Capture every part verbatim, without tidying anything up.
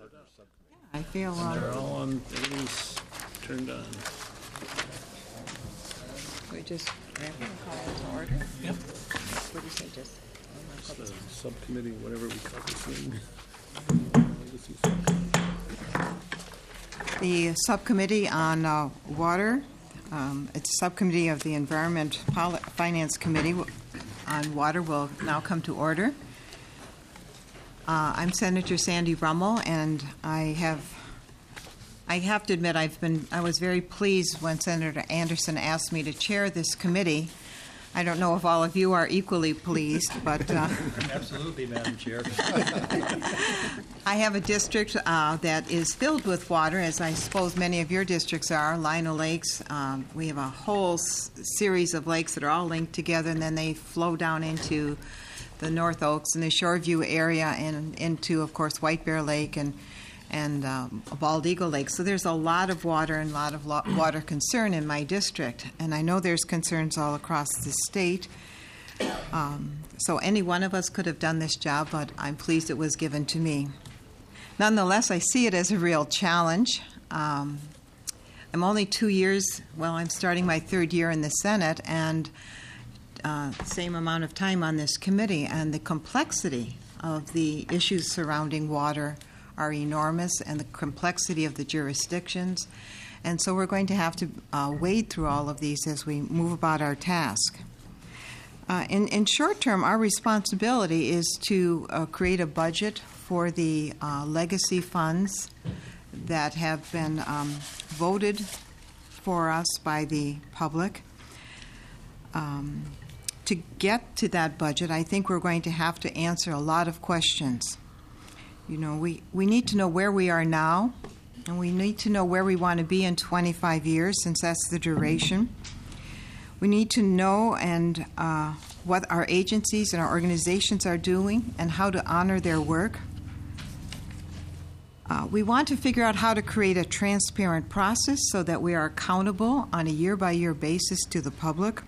I feel, They're uh, all on, everything's turned on. we just have to call it to order. Yep. What do you say, just? It's the subcommittee, whatever we call this thing. The Subcommittee on uh, Water, um, it's a subcommittee of the Environment Poli- Finance Committee w- on Water will now come to order. Uh, I'm Senator Sandy Rummel, and I have I have to admit I've been I was very pleased when Senator Anderson asked me to chair this committee. I don't know if all of you are equally pleased, but uh, Absolutely, Madam Chair. I have a district uh, that is filled with water, as I suppose many of your districts are, Lino Lakes. Um, we have a whole s- series of lakes that are all linked together, and then they flow down into the North Oaks and the Shoreview area and into, of course, White Bear Lake and and um, Bald Eagle Lake. So there's a lot of water and a lot of lo- water concern in my district. And I know there's concerns all across the state. Um, so any one of us could have done this job, but I'm pleased it was given to me. Nonetheless, I see it as a real challenge. Um, I'm only two years, well, I'm starting my third year in the Senate, and uh, same amount of time on this committee, and the complexity of the issues surrounding water are enormous, and the complexity of the jurisdictions. And so we're going to have to uh, wade through all of these as we move about our task. Uh, in, in short term, our responsibility is to uh, create a budget for the uh, legacy funds that have been um, voted for us by the public. Um, to get to that budget, I think we're going to have to answer a lot of questions. You know, we, we need to know where we are now, and we need to know where we want to be in twenty-five years, since that's the duration. We need to know and uh, what our agencies and our organizations are doing and how to honor their work. Uh, we want to figure out how to create a transparent process so that we are accountable on a year-by-year basis to the public.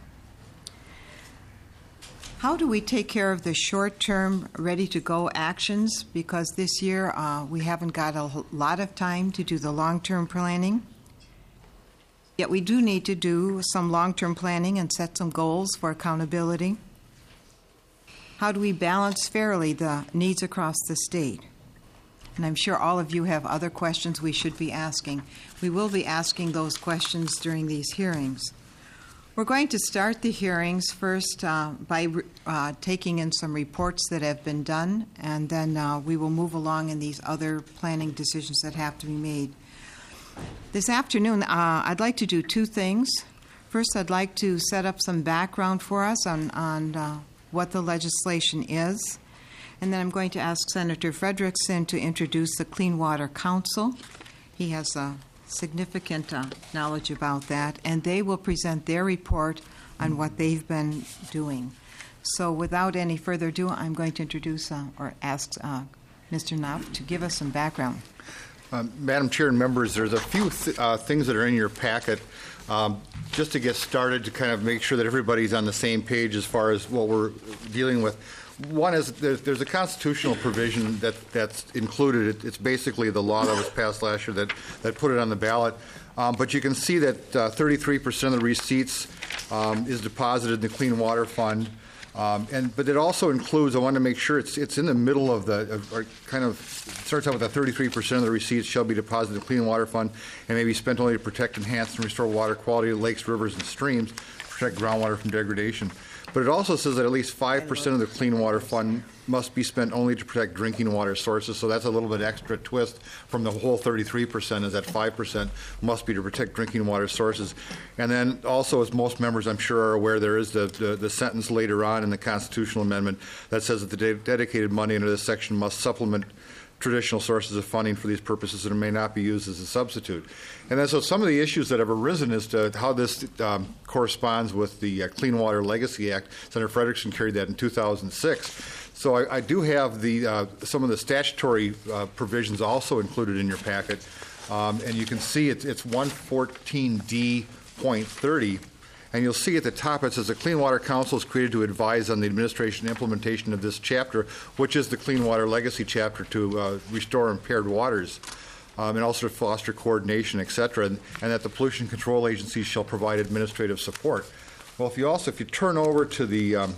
How do we take care of the short-term, ready-to-go actions? Because this year uh, we haven't got a lot of time to do the long-term planning. Yet we do need to do some long-term planning and set some goals for accountability. How do we balance fairly the needs across the state? And I'm sure all of you have other questions we should be asking. We will be asking those questions during these hearings. We're going to start the hearings first uh, by uh, taking in some reports that have been done, and then uh, we will move along in these other planning decisions that have to be made. This afternoon, uh, I'd like to do two things. First, I'd like to set up some background for us on, on uh, what the legislation is, and then I'm going to ask Senator Frederickson to introduce the Clean Water Council. He has a significant uh, knowledge about that, and they will present their report on what they've been doing. So without any further ado, I'm going to introduce uh, or ask uh, Mister Knopf to give us some background. Um, Madam Chair and members, there's a few th- uh, things that are in your packet um, just to get started to kind of make sure that everybody's on the same page as far as what we're dealing with. One is there's, there's a constitutional provision that, that's included. It, it's basically the law that was passed last year that, that put it on the ballot. Um, but you can see that uh, thirty-three percent of the receipts um, is deposited in the Clean Water Fund. Um, and but it also includes, I want to make sure it's it's in the middle of the, of, or kind of starts out with that thirty-three percent of the receipts shall be deposited in the Clean Water Fund and may be spent only to protect, enhance, and restore water quality of lakes, rivers, and streams, protect groundwater from degradation. But it also says that at least five percent of the Clean Water Fund must be spent only to protect drinking water sources. So that's a little bit extra twist from the whole thirty-three percent, is that five percent must be to protect drinking water sources. And then also, as most members I'm sure are aware, there is the, the, the sentence later on in the constitutional amendment that says that the de- dedicated money under this section must supplement traditional sources of funding for these purposes and may not be used as a substitute. And then so some of the issues that have arisen as to how this um, corresponds with the uh, Clean Water Legacy Act. Senator Frederickson carried that in two thousand six. So I, I do have the uh, some of the statutory uh, provisions also included in your packet. Um, and you can see it's, it's one fourteen D point thirty. And you'll see at the top it says the Clean Water Council is created to advise on the administration and implementation of this chapter, which is the Clean Water Legacy chapter to uh, restore impaired waters, um, and also to foster coordination, et cetera, and, and that the pollution control agencies shall provide administrative support. Well, if you also, if you turn over to the um,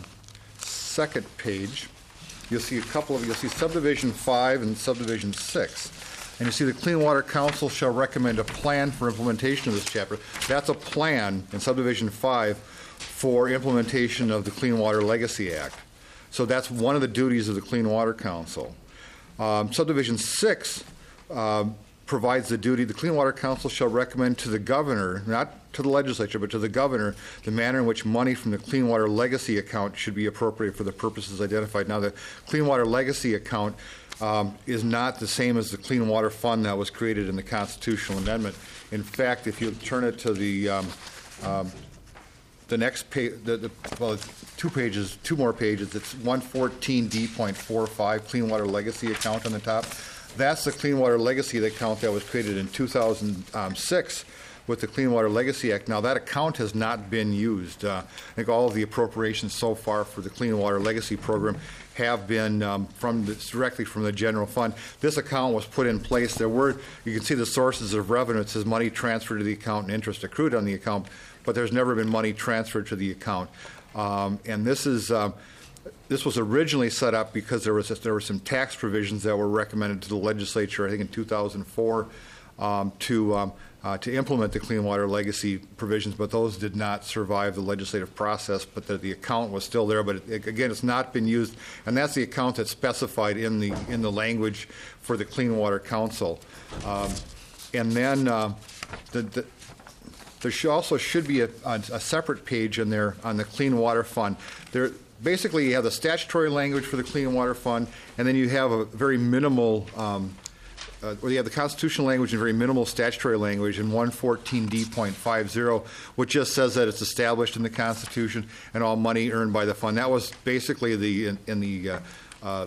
second page, you'll see a couple of, you'll see subdivision five and subdivision six. And you see the Clean Water Council shall recommend a plan for implementation of this chapter. That's a plan in subdivision five for implementation of the Clean Water Legacy Act. So that's one of the duties of the Clean Water Council. Um, subdivision six um, provides the duty, the Clean Water Council shall recommend to the governor, not to the legislature, but to the governor, the manner in which money from the Clean Water Legacy account should be appropriated for the purposes identified. Now, the Clean Water Legacy account Um, is not the same as the Clean Water Fund that was created in the constitutional amendment. In fact, if you turn it to the um, um, the next page, the, the, well, it's two pages, two more pages. It's one fourteen D point four five Clean Water Legacy account on the top. That's the Clean Water Legacy account that was created in two thousand six with the Clean Water Legacy Act. Now, that account has not been used. Uh, I think all of the appropriations so far for the Clean Water Legacy program have been um, from the, directly from the general fund. This account was put in place. There were, you can see the sources of revenue. It says money transferred to the account and interest accrued on the account, but there's never been money transferred to the account. Um, and this is um, this was originally set up because there was there were some tax provisions that were recommended to the legislature, I think in two thousand four, um, to um, Uh, to implement the Clean Water Legacy provisions, but those did not survive the legislative process, but the, the account was still there. But it, again, it's not been used, and that's the account that's specified in the in the language for the Clean Water Council. Um, and then uh, the, the, there should also should be a, a, a separate page in there on the Clean Water Fund. There, basically, you have the statutory language for the Clean Water Fund, and then you have a very minimal um, Uh, well, you have the constitutional language and very minimal statutory language in one fourteen D point five zero, which just says that it's established in the Constitution and all money earned by the fund. That was basically the in, in the, uh, uh,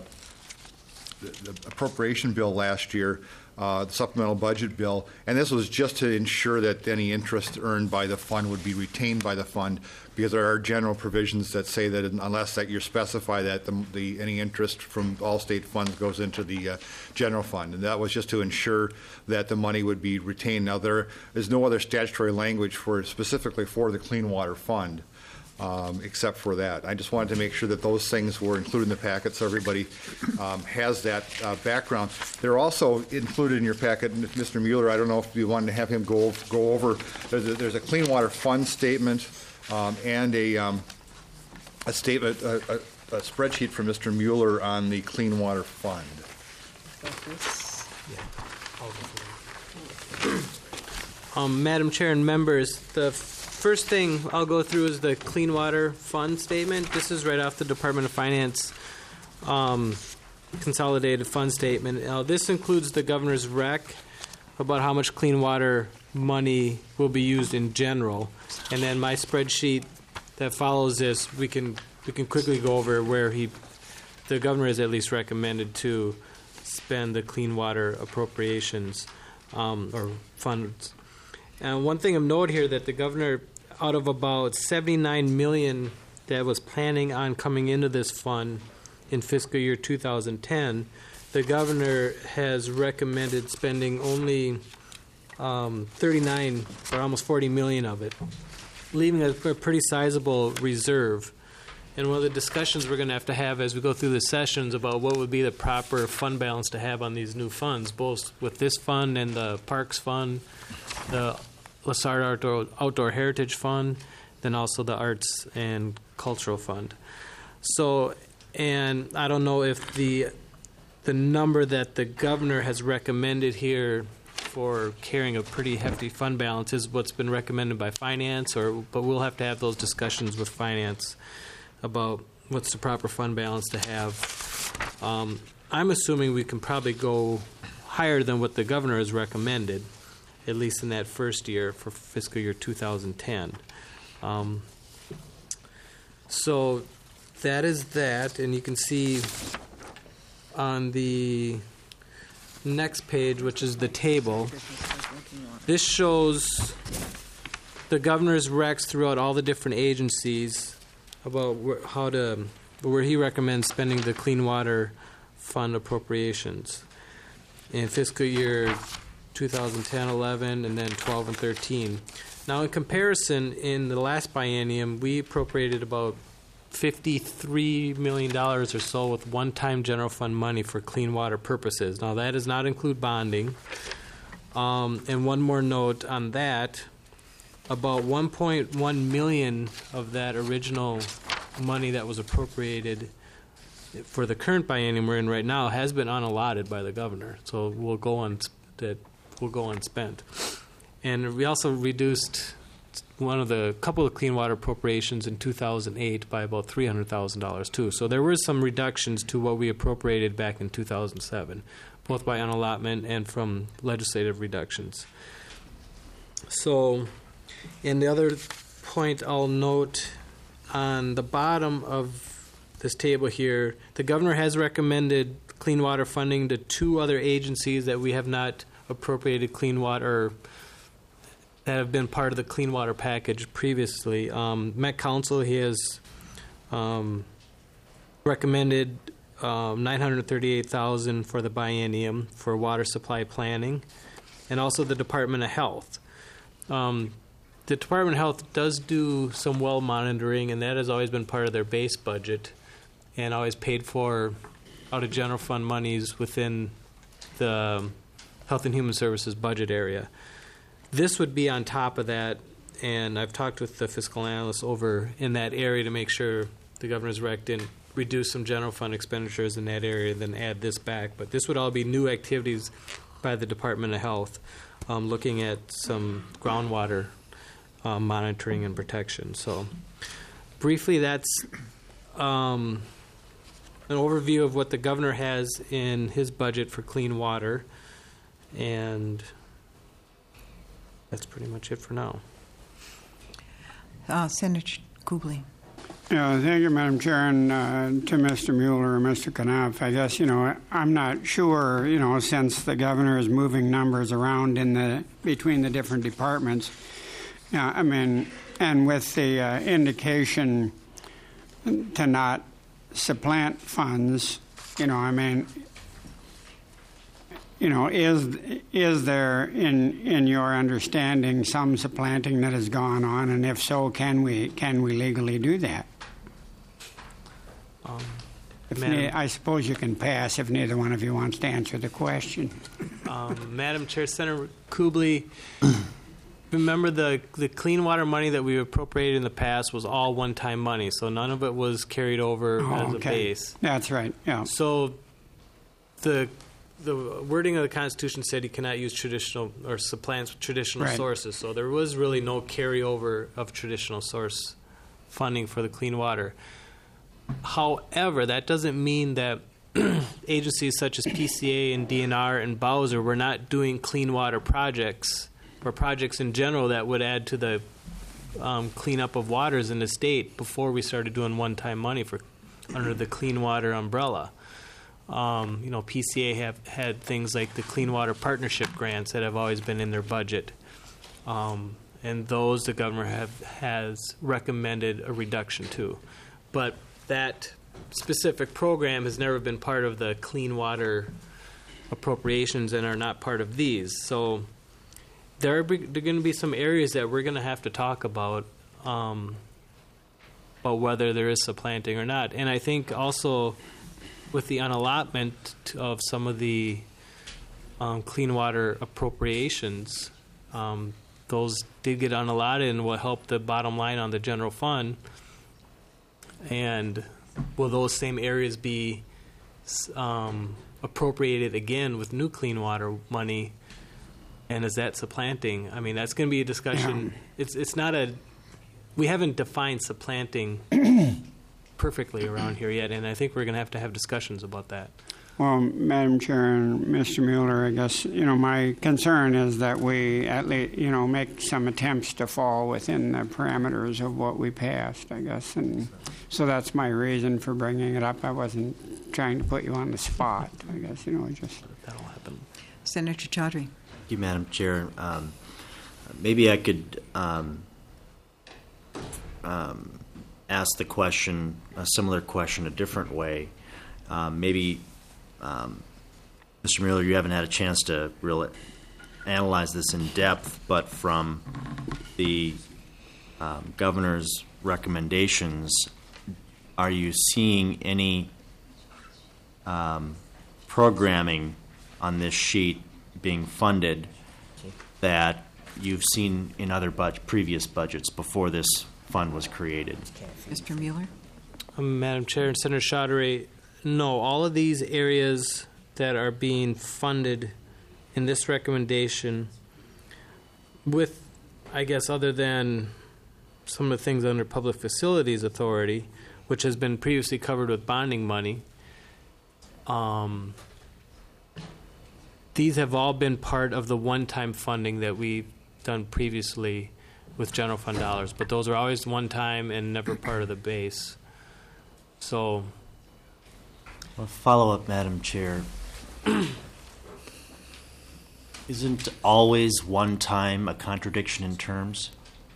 the, the appropriation bill last year, uh, the supplemental budget bill, and this was just to ensure that any interest earned by the fund would be retained by the fund, because there are general provisions that say that unless that you specify that the, the any interest from all state funds goes into the uh, general fund, and that was just to ensure that the money would be retained. Now, there is no other statutory language for specifically for the Clean Water Fund, um, except for that. I just wanted to make sure that those things were included in the packet so everybody um, has that uh, background. They're also included in your packet, Mister Mueller. I don't know if you wanted to have him go go over. There's a, there's a Clean Water Fund statement. Um, and a, um, a statement, a, a, a spreadsheet from Mister Mueller on the Clean Water Fund. Um, Madam Chair and members, the first thing I'll go through is the Clean Water Fund statement. This is right off the Department of Finance um, consolidated fund statement. Uh, this includes the governor's rec about how much clean water money will be used in general. And then my spreadsheet that follows this, we can we can quickly go over where he, the governor has at least recommended to spend the clean water appropriations um, or funds. And one thing of note here that the governor, out of about seventy-nine million dollars that was planning on coming into this fund in fiscal year two thousand ten, the governor has recommended spending only um, thirty-nine or almost forty million of it, leaving a, a pretty sizable reserve. And one of the discussions we're going to have to have as we go through the sessions about what would be the proper fund balance to have on these new funds, both with this fund and the Parks Fund, the Lassard Outdoor, Outdoor Heritage Fund, then also the Arts and Cultural Fund. So, and I don't know if the the number that the governor has recommended here for carrying a pretty hefty fund balance is what's been recommended by finance, or but we'll have to have those discussions with finance about what's the proper fund balance to have. Um, I'm assuming we can probably go higher than what the governor has recommended, at least in that first year for fiscal year two thousand ten. Um, so that is that, and you can see on the next page, which is the table, this shows the governor's recs throughout all the different agencies about wh- how to, where he recommends spending the Clean Water Fund appropriations in fiscal year two thousand ten, eleven, and then twelve and thirteen. Now, in comparison, in the last biennium, we appropriated about fifty-three million dollars or so with one-time general fund money for clean water purposes. Now, that does not include bonding. Um, and one more note on that, about one point one million of that original money that was appropriated for the current biennium we're in right now has been unallotted by the governor. So we'll go on that will go unspent. And we also reduced one of the couple of clean water appropriations in two thousand eight by about three hundred thousand dollars too. So there were some reductions to what we appropriated back in two thousand seven, both by unallotment and from legislative reductions. So, and the other point I'll note on the bottom of this table here, the governor has recommended clean water funding to two other agencies that we have not appropriated clean water, that have been part of the clean water package previously. Um, Met Council, he has um, recommended um, nine hundred thirty-eight thousand dollars for the biennium for water supply planning, and also the Department of Health. Um, the Department of Health does do some well monitoring, and that has always been part of their base budget and always paid for out of general fund monies within the Health and Human Services budget area. This would be on top of that, and I've talked with the fiscal analysts over in that area to make sure the governor's rec didn't reduce some general fund expenditures in that area, then add this back. But this would all be new activities by the Department of Health, um, looking at some groundwater um, monitoring and protection. So briefly, that's um, an overview of what the governor has in his budget for clean water, and that's pretty much it for now. Uh, Senator Kubley. Yeah, thank you, Madam Chair, and uh, to Mister Mueller and Mister Knopf. I guess, you know, I'm not sure, you know, since the governor is moving numbers around in the between the different departments. Yeah, I mean, and with the uh, indication to not supplant funds, you know, I mean, you know, is is there in in your understanding some supplanting that has gone on, and if so, can we can we legally do that? Um, If Madam- ne- I suppose you can pass if neither one of you wants to answer the question. Um, Madam Chair, Senator Kubley, remember the the clean water money that we appropriated in the past was all one-time money, so none of it was carried over Oh, as a okay. base. That's right. Yeah. So the the wording of the Constitution said you cannot use traditional or supplant traditional Right. sources. So there was really no carryover of traditional source funding for the clean water. However, that doesn't mean that agencies such as P C A and D N R and Bowser were not doing clean water projects or projects in general that would add to the um, cleanup of waters in the state before we started doing one-time money for under the clean water umbrella. Um, you know, P C A have had things like the Clean Water Partnership grants that have always been in their budget, um, and those the governor have has recommended a reduction to. But that specific program has never been part of the clean water appropriations and are not part of these. So there are, be, there are going to be some areas that we're going to have to talk about, um, about whether there is supplanting or not. And I think also with the unallotment of some of the um, clean water appropriations, um, those did get unallotted and will help the bottom line on the general fund. And will those same areas be um, appropriated again with new clean water money? And is that supplanting? I mean, that's going to be a discussion. It's it's not a. We haven't defined supplanting perfectly around here yet, and I think we're going to have to have discussions about that. Well, Madam Chair and Mister Mueller, I guess, you know, my concern is that we at least, you know, make some attempts to fall within the parameters of what we passed, I guess. And so that's my reason for bringing it up. I wasn't trying to put you on the spot, I guess, you know, just. That'll happen. Senator Chaudhry. Thank you, Madam Chair. Um, maybe I could um, um, ask the question, a similar question, a different way. Um, maybe, um, Mister Mueller, you haven't had a chance to really analyze this in depth, but from the um, governor's recommendations, are you seeing any um, programming on this sheet being funded that you've seen in other bud- previous budgets before this fund was created? Mister Mueller? Um, Madam Chair and Senator Chaudhary, no, all of these areas that are being funded in this recommendation, with, I guess, other than some of the things under Public Facilities Authority, which has been previously covered with bonding money, um, these have all been part of the one-time funding that we've done previously with general fund dollars, but those are always one-time and never part of the base. So, Well, follow up, Madam Chair. Isn't always one time a contradiction in terms?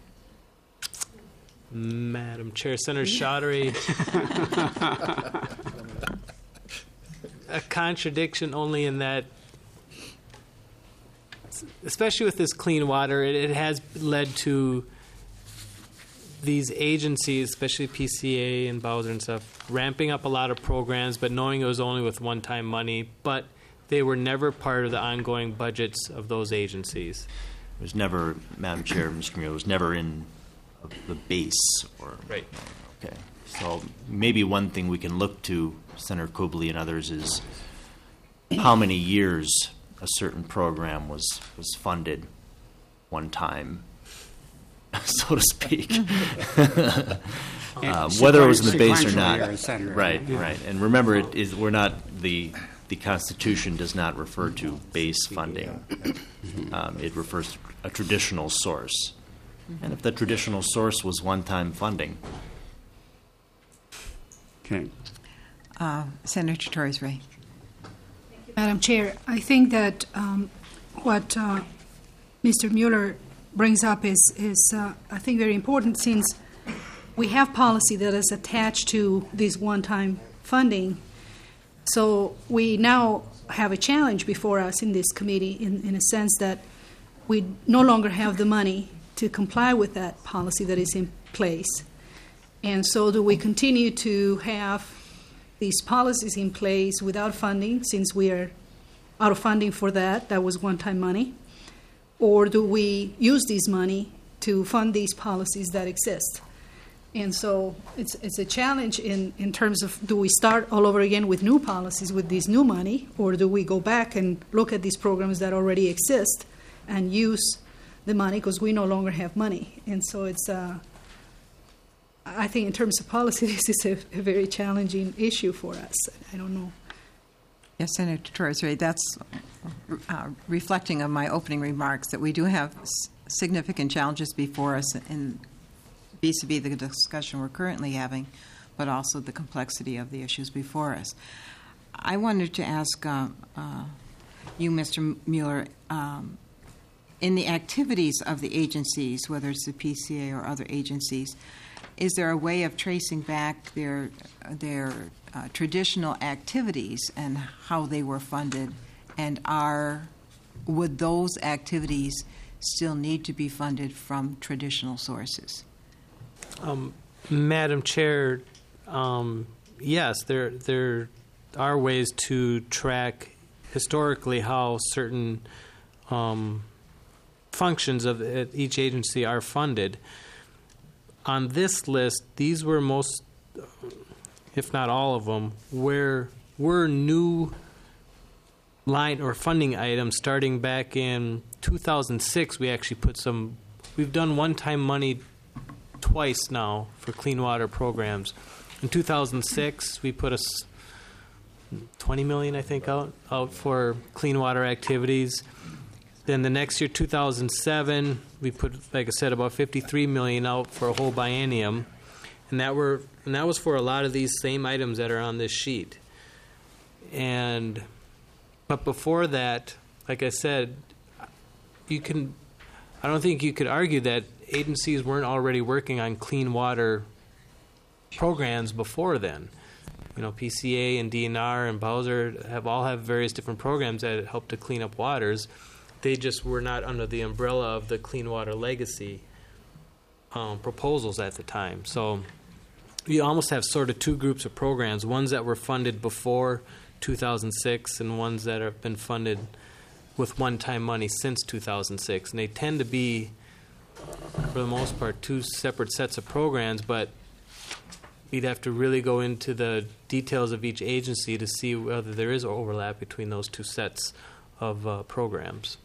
Madam Chair, Senator Chaudhary, a contradiction only in that, especially with this clean water, it, it has led to these agencies, especially P C A and Bowser and stuff, ramping up a lot of programs, but knowing it was only with one-time money, but they were never part of the ongoing budgets of those agencies. It was never, Madam Chair, Mister Mueller, it was never in the base. Or Right. Okay. So maybe one thing we can look to, Senator Kubley and others, is how many years a certain program was, was funded one time, so to speak. um, whether it was in the base or not. Sequentially, Senator. Right, right. And remember, it is we're not the the Constitution does not refer to base funding. Um, it refers to a traditional source. And if the traditional source was one-time funding, Okay. Uh, Senator Torres Ray. Madam Chair, I think that um, what uh, Mister Mueller brings up is, is uh, I think, very important, since we have policy that is attached to this one-time funding. So we now have a challenge before us in this committee in, in a sense that we no longer have the money to comply with that policy that is in place. And so do we continue to have these policies in place without funding, since we are out of funding for that, that was one-time money? Or do we use this money to fund these policies that exist? And so it's it's a challenge in, in terms of, do we start all over again with new policies with this new money, or do we go back and look at these programs that already exist and use the money because we no longer have money? And so it's, uh, I think in terms of policy, this is a, a very challenging issue for us. I don't know. Yes, Senator Torres Ray, that's uh, reflecting on my opening remarks, that we do have s- significant challenges before us in vis-a-vis the discussion we're currently having, but also the complexity of the issues before us. I wanted to ask uh, uh, you, Mister Mueller, um, in the activities of the agencies, whether it's the P C A or other agencies, is there a way of tracing back their their uh, traditional activities and how they were funded, and are would those activities still need to be funded from traditional sources? Um, Madam Chair, um, yes, there there are ways to track historically how certain um, functions of each agency are funded. On this list, these were most, if not all of them, where were new line or funding items starting back in two thousand six. We actually put some, we've done one-time money twice now for clean water programs. In two thousand six, we put a s- twenty million dollars, I think, out out for clean water activities. Then the next year, two thousand seven, we put, like I said, about fifty-three million dollars out for a whole biennium, and that were and that was for a lot of these same items that are on this sheet. And but before that, like I said, you can I don't think you could argue that agencies weren't already working on clean water programs before then. You know, P C A and D N R and Bowser have all have various different programs that help to clean up waters. They just were not under the umbrella of the Clean Water Legacy um, proposals at the time. So you almost have sort of two groups of programs, ones that were funded before two thousand six and ones that have been funded with one-time money since two thousand six. And they tend to be, for the most part, two separate sets of programs, but we'd have to really go into the details of each agency to see whether there is overlap between those two sets of uh, programs.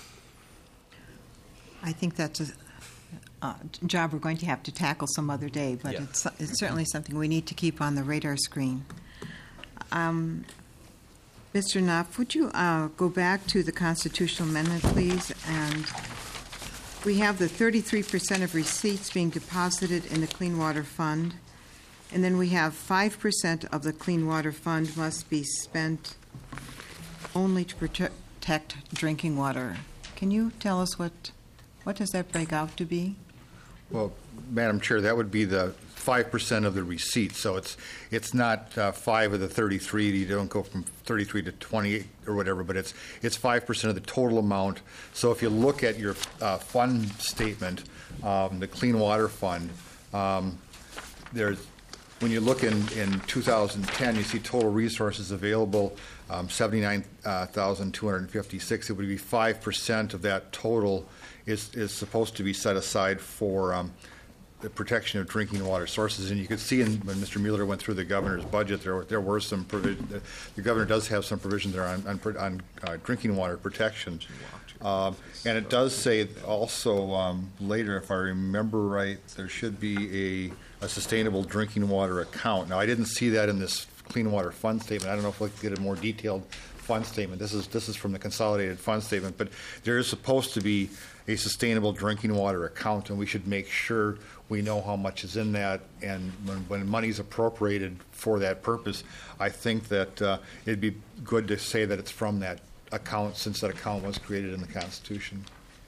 I think that's a uh, job we're going to have to tackle some other day, but Yeah. it's, it's certainly something we need to keep on the radar screen. Um, Mister Knopf, would you uh, go back to the constitutional amendment, please? And we have the thirty-three percent of receipts being deposited in the Clean Water Fund, and then we have five percent of the Clean Water Fund must be spent only to protect drinking water. Can you tell us what, what does that break out to be? Well, Madam Chair, that would be the five percent of the receipts. So it's it's not uh, five of the thirty-three. You don't go from thirty-three to twenty-eight or whatever, but it's it's five percent of the total amount. So if you look at your uh, fund statement, um, the Clean Water Fund, um, there's when you look in, in two thousand ten, you see total resources available, um, seventy-nine thousand two hundred fifty-six. It would be five percent of that total is, is supposed to be set aside for um, the protection of drinking water sources. And you could see in, when Mister Mueller went through the governor's budget, there were, there were some provisions. The, the governor does have some provisions there on, on, on uh, drinking water protection. Um, and it does say also um, later, if I remember right, there should be a, a sustainable drinking water account. Now, I didn't see that in this Clean Water Fund statement. I don't know if we could get a more detailed fund statement. This is this is from the consolidated fund statement, but there is supposed to be a sustainable drinking water account, and we should make sure we know how much is in that, and when, when money is appropriated for that purpose, I think that uh, it'd be good to say that it's from that account, since that account was created in the Constitution.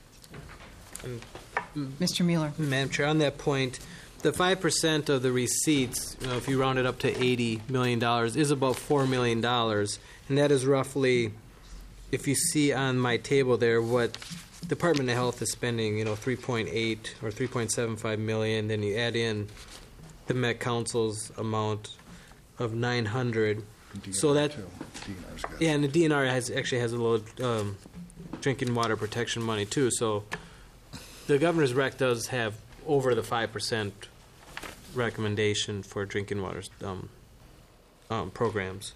Mister Mueller. Madam Chair, on that point, the five percent of the receipts, you know, if you round it up to eighty million dollars, is about four million dollars. And that is roughly, if you see on my table there, what Department of Health is spending, you know, three point eight or three point seven five million. Then you add in the Met Council's amount of nine hundred. So that, yeah, and the D N R has actually has a little um, drinking water protection money too. So the governor's rec does have over the five percent recommendation for drinking water um, um, programs.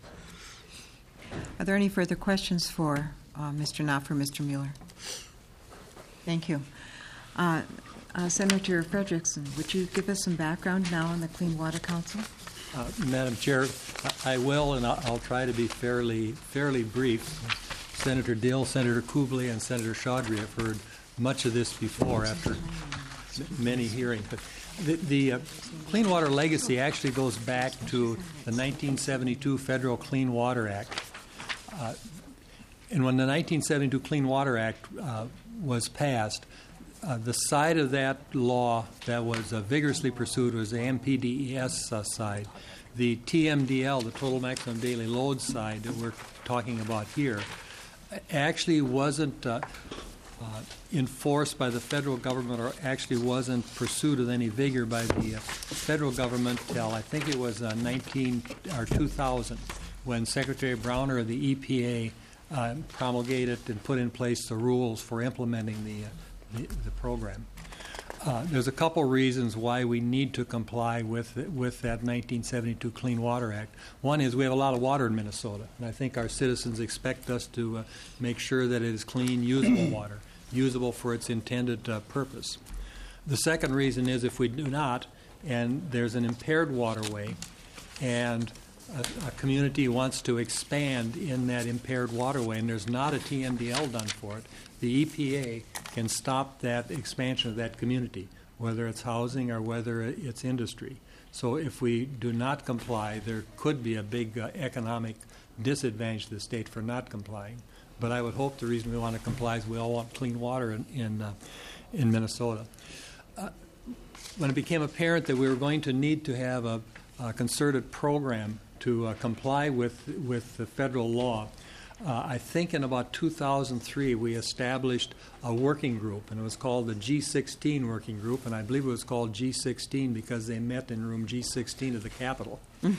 Are there any further questions for uh, Mister Knopf or Mister Mueller? Thank you. Uh, uh, Senator Frederickson, would you give us some background now on the Clean Water Council? Uh, Madam Chair, I I will, and I'll, I'll try to be fairly fairly brief. Senator Dill, Senator Kubley, and Senator Chaudhry have heard much of this before after many hearings. But the, the uh, Clean Water Legacy actually goes back to the nineteen seventy-two Federal Clean Water Act. Uh, and when the nineteen seventy-two Clean Water Act uh, was passed, uh, the side of that law that was uh, vigorously pursued was the M P D E S uh, side. The T M D L, the Total Maximum Daily Load side that we're talking about here, actually wasn't uh, uh, enforced by the federal government, or actually wasn't pursued with any vigor by the uh, federal government till I think it was uh, nineteen or two thousand, when Secretary Browner of the E P A uh, promulgated and put in place the rules for implementing the uh, the, the program. Uh, there's a couple reasons why we need to comply with with that nineteen seventy-two Clean Water Act. One is we have a lot of water in Minnesota, and I think our citizens expect us to uh, make sure that it is clean, usable water, usable for its intended uh, purpose. The second reason is if we do not, and there's an impaired waterway, and a, a community wants to expand in that impaired waterway, and there's not a T M D L done for it, the E P A can stop that expansion of that community, whether it's housing or whether it's industry. So if we do not comply, there could be a big uh, economic disadvantage to the state for not complying. But I would hope the reason we want to comply is we all want clean water in in, uh, in Minnesota. Uh, when it became apparent that we were going to need to have a, a concerted program to uh, comply with with the federal law, uh, I think in about two thousand three we established a working group, and it was called the G sixteen Working Group, and I believe it was called G sixteen because they met in room G sixteen of the Capitol.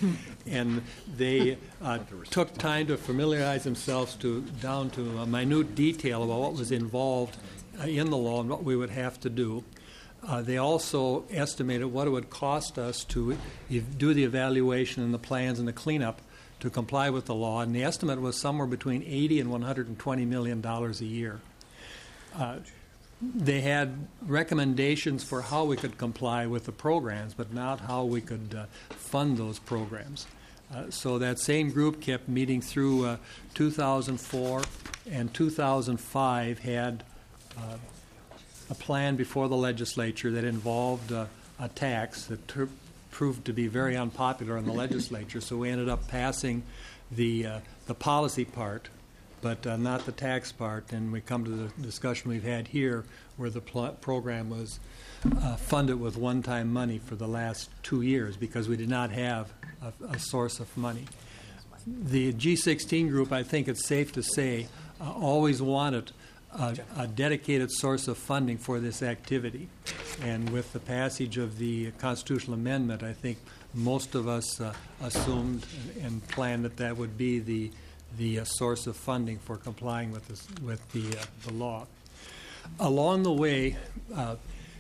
And they uh, took time to familiarize themselves to down to a minute detail about what was involved uh, in the law and what we would have to do. Uh, they also estimated what it would cost us to ev- do the evaluation and the plans and the cleanup to comply with the law, and the estimate was somewhere between eighty and one hundred twenty million dollars a year. Uh, they had recommendations for how we could comply with the programs, but not how we could uh, fund those programs. Uh, so that same group kept meeting through uh, two thousand four, and two thousand five had uh, a plan before the legislature that involved uh, a tax that ter- proved to be very unpopular in the legislature. So we ended up passing the uh, the policy part, but uh, not the tax part. And we come to the discussion we've had here, where the pl- program was uh, funded with one-time money for the last two years because we did not have a, a source of money. The G sixteen group, I think it's safe to say, uh, always wanted A, a dedicated source of funding for this activity. And with the passage of the constitutional amendment, I think most of us uh, assumed and, and planned that that would be the the uh, source of funding for complying with this, with the uh, the law. Along the way, uh,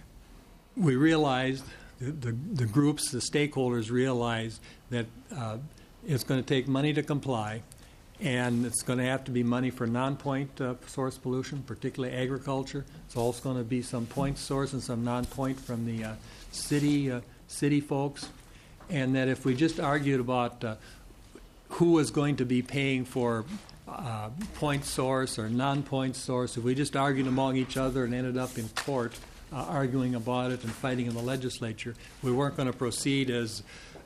we realized the, the the groups, the stakeholders realized that uh, it's going to take money to comply. And it's going to have to be money for non-point uh, source pollution, particularly agriculture. It's also going to be some point source and some non-point from the uh, city uh, city folks. And that if we just argued about uh, who was going to be paying for uh, point source or non-point source, if we just argued among each other and ended up in court uh, arguing about it and fighting in the legislature, we weren't going to proceed as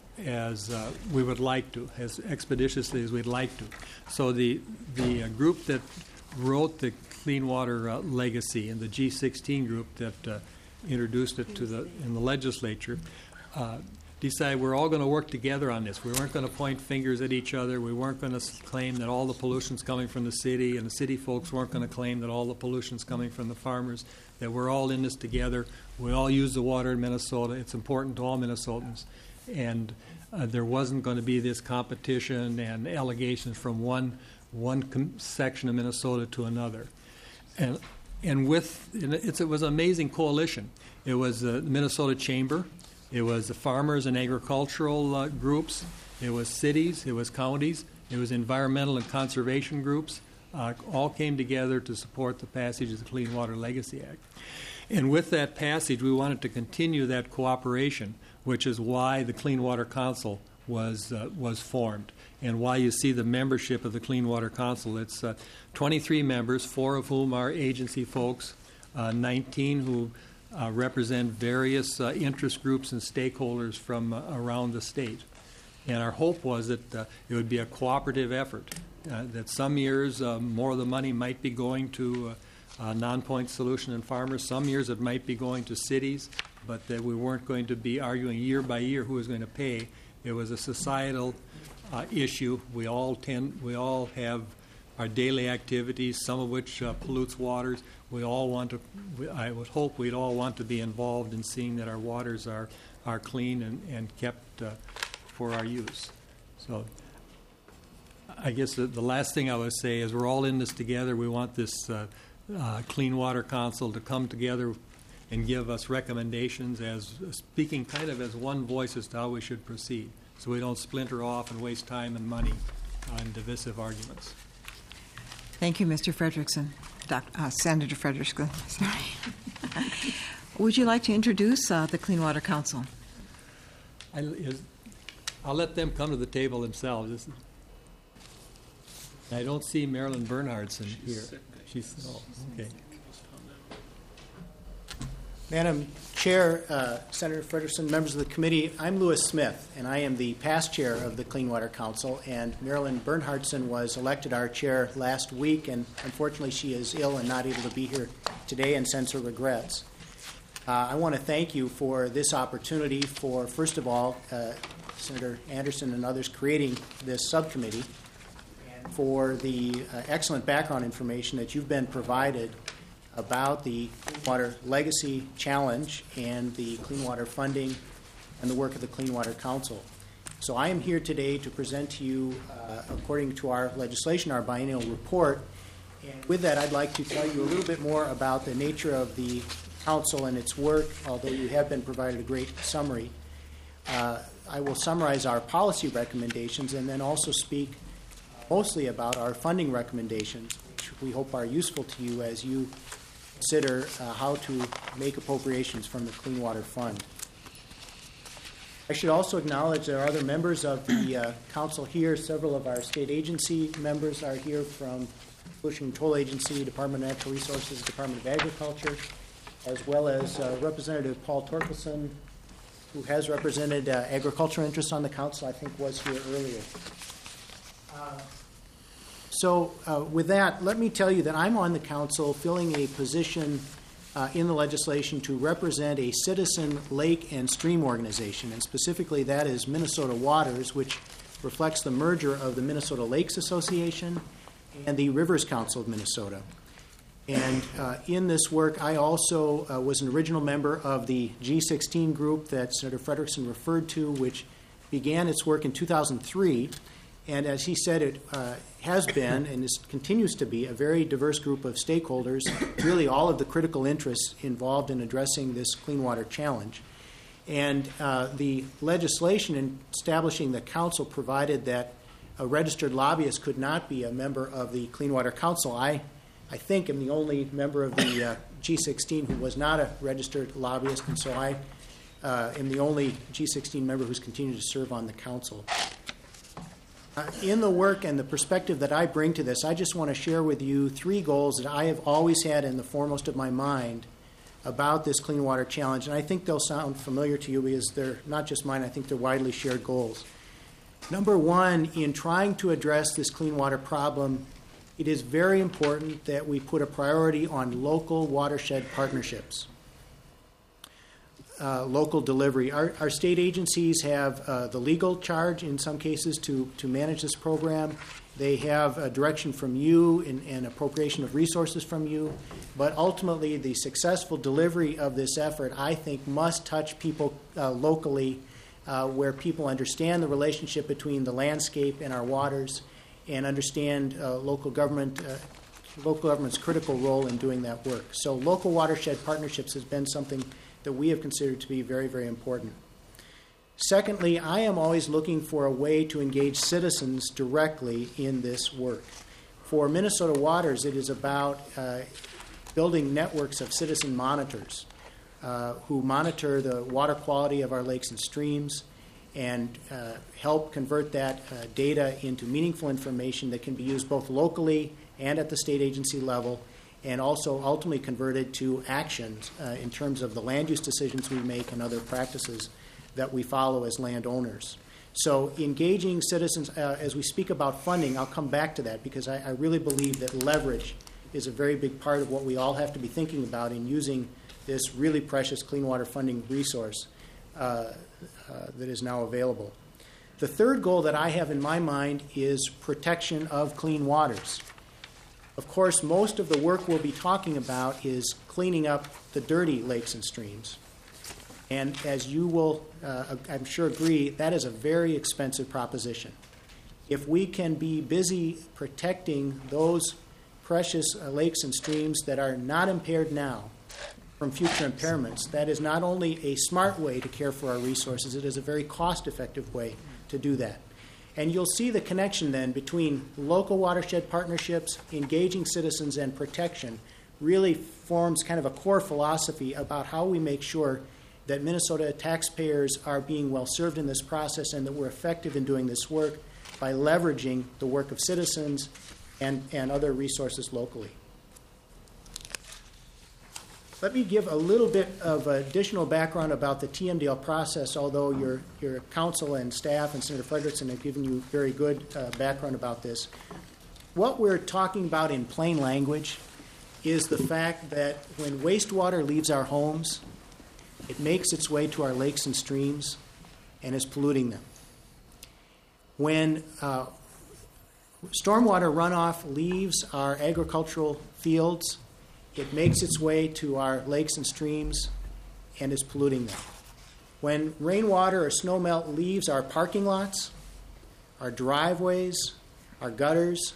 as uh, we would like to, as expeditiously as we'd like to. So the the uh, group that wrote the Clean Water uh, Legacy and the G sixteen group that uh, introduced it to the in the legislature uh, decided we're all going to work together on this. We weren't going to point fingers at each other. We weren't going to claim that all the pollution's coming from the city, and the city folks weren't going to claim that all the pollution's coming from the farmers, that we're all in this together. We all use the water in Minnesota. It's important to all Minnesotans. And uh, there wasn't going to be this competition and allegations from one one com- section of Minnesota to another. And and with and it's, it was an amazing coalition. It was the Minnesota Chamber, it was the farmers and agricultural uh, groups, it was cities, it was counties, it was environmental and conservation groups. Uh, all came together to support the passage of the Clean Water Legacy Act. And with that passage, we wanted to continue that cooperation, which is why the Clean Water Council was uh, was formed, and why you see the membership of the Clean Water Council. It's uh, twenty-three members, four of whom are agency folks, uh, nineteen who uh, represent various uh, interest groups and stakeholders from uh, around the state. And our hope was that uh, it would be a cooperative effort, uh, that some years uh, more of the money might be going to uh, uh, non-point solution and farmers, some years it might be going to cities, but that we weren't going to be arguing year by year who was going to pay. It was a societal uh, issue. We all tend, we all have our daily activities, some of which uh, pollutes waters. We all want to. We, I would hope we'd all want to be involved in seeing that our waters are are clean and and kept uh, for our use. So, I guess the, the last thing I would say is we're all in this together. We want this uh, uh, Clean Water Council to come together and give us recommendations as speaking kind of as one voice as to how we should proceed, so we don't splinter off and waste time and money on divisive arguments. Thank you, Mister Frederickson. Doc, uh, Senator Frederickson, sorry. Would you like to introduce uh, the Clean Water Council? I, is, I'll let them come to the table themselves. This is, I don't see Marilyn Bernhardson here. She's oh, okay. Madam Chair, uh, Senator Frederickson, members of the committee, I'm Lewis Smith, and I am the past chair of the Clean Water Council, and Marilyn Bernhardson was elected our chair last week, and unfortunately she is ill and not able to be here today and sends her regrets. Uh, I want to thank you for this opportunity for, first of all, uh, Senator Anderson and others creating this subcommittee, and for the uh, excellent background information that you've been provided about the Clean Water Legacy Challenge and the clean water funding and the work of the Clean Water Council. So I am here today to present to you, uh, according to our legislation, our biennial report. And with that, I'd like to tell you a little bit more about the nature of the Council and its work, although you have been provided a great summary. Uh, I will summarize our policy recommendations and then also speak mostly about our funding recommendations, which we hope are useful to you as you consider uh, how to make appropriations from the Clean Water Fund. I should also acknowledge there are other members of the uh, Council here. Several of our state agency members are here from Pollution Control Agency, Department of Natural Resources, Department of Agriculture, as well as uh, Representative Paul Torkelson, who has represented uh, agricultural interests on the Council, I think was here earlier. Uh, so uh, with that, let me tell you that I'm on the Council filling a position uh, in the legislation to represent a citizen lake and stream organization, and specifically that is Minnesota Waters, which reflects the merger of the Minnesota Lakes Association and the Rivers Council of Minnesota. And uh, in this work, I also uh, was an original member of the G sixteen group that Senator Frederickson referred to, which began its work in two thousand three. And as he said, it uh, has been and is, continues to be a very diverse group of stakeholders, really all of the critical interests involved in addressing this clean water challenge. And uh, the legislation in establishing the council provided that a registered lobbyist could not be a member of the Clean Water Council. I I think I'm the only member of the uh, G sixteen who was not a registered lobbyist, and so I uh, am the only G sixteen member who's continued to serve on the council. Uh, in the work and the perspective that I bring to this, I just want to share with you three goals that I have always had in the foremost of my mind about this Clean Water Challenge, and I think they'll sound familiar to you because they're not just mine, I think they're widely shared goals. Number one, in trying to address this clean water problem, it is very important that we put a priority on local watershed partnerships, uh, local delivery. Our, our state agencies have uh, the legal charge in some cases to, to manage this program. They have a direction from you and, and appropriation of resources from you. But ultimately, the successful delivery of this effort, I think, must touch people uh, locally uh, where people understand the relationship between the landscape and our waters, and understand uh, local government, uh, local government's critical role in doing that work. So local watershed partnerships has been something that we have considered to be very, very important. Secondly, I am always looking for a way to engage citizens directly in this work. For Minnesota Waters, it is about uh, building networks of citizen monitors uh, who monitor the water quality of our lakes and streams, and uh, help convert that uh, data into meaningful information that can be used both locally and at the state agency level, and also ultimately converted to actions uh, in terms of the land use decisions we make and other practices that we follow as landowners. So engaging citizens, uh, as we speak about funding, I'll come back to that because I, I really believe that leverage is a very big part of what we all have to be thinking about in using this really precious clean water funding resource uh, uh, that is now available. The third goal that I have in my mind is protection of clean waters. Of course, most of the work we'll be talking about is cleaning up the dirty lakes and streams. And as you will, uh, I'm sure, agree, that is a very expensive proposition. If we can be busy protecting those precious uh, lakes and streams that are not impaired now from future impairments, that is not only a smart way to care for our resources, it is a very cost-effective way to do that. And you'll see the connection then between local watershed partnerships, engaging citizens, and protection really forms kind of a core philosophy about how we make sure that Minnesota taxpayers are being well served in this process and that we're effective in doing this work by leveraging the work of citizens and, and other resources locally. Let me give a little bit of additional background about the T M D L process, although your, your council and staff and Senator Frederickson have given you very good uh, background about this. What we're talking about in plain language is the fact that when wastewater leaves our homes, It makes its way to our lakes and streams and is polluting them. When uh, stormwater runoff leaves our agricultural fields, it makes its way to our lakes and streams and is polluting them. When rainwater or snowmelt leaves our parking lots, our driveways, our gutters,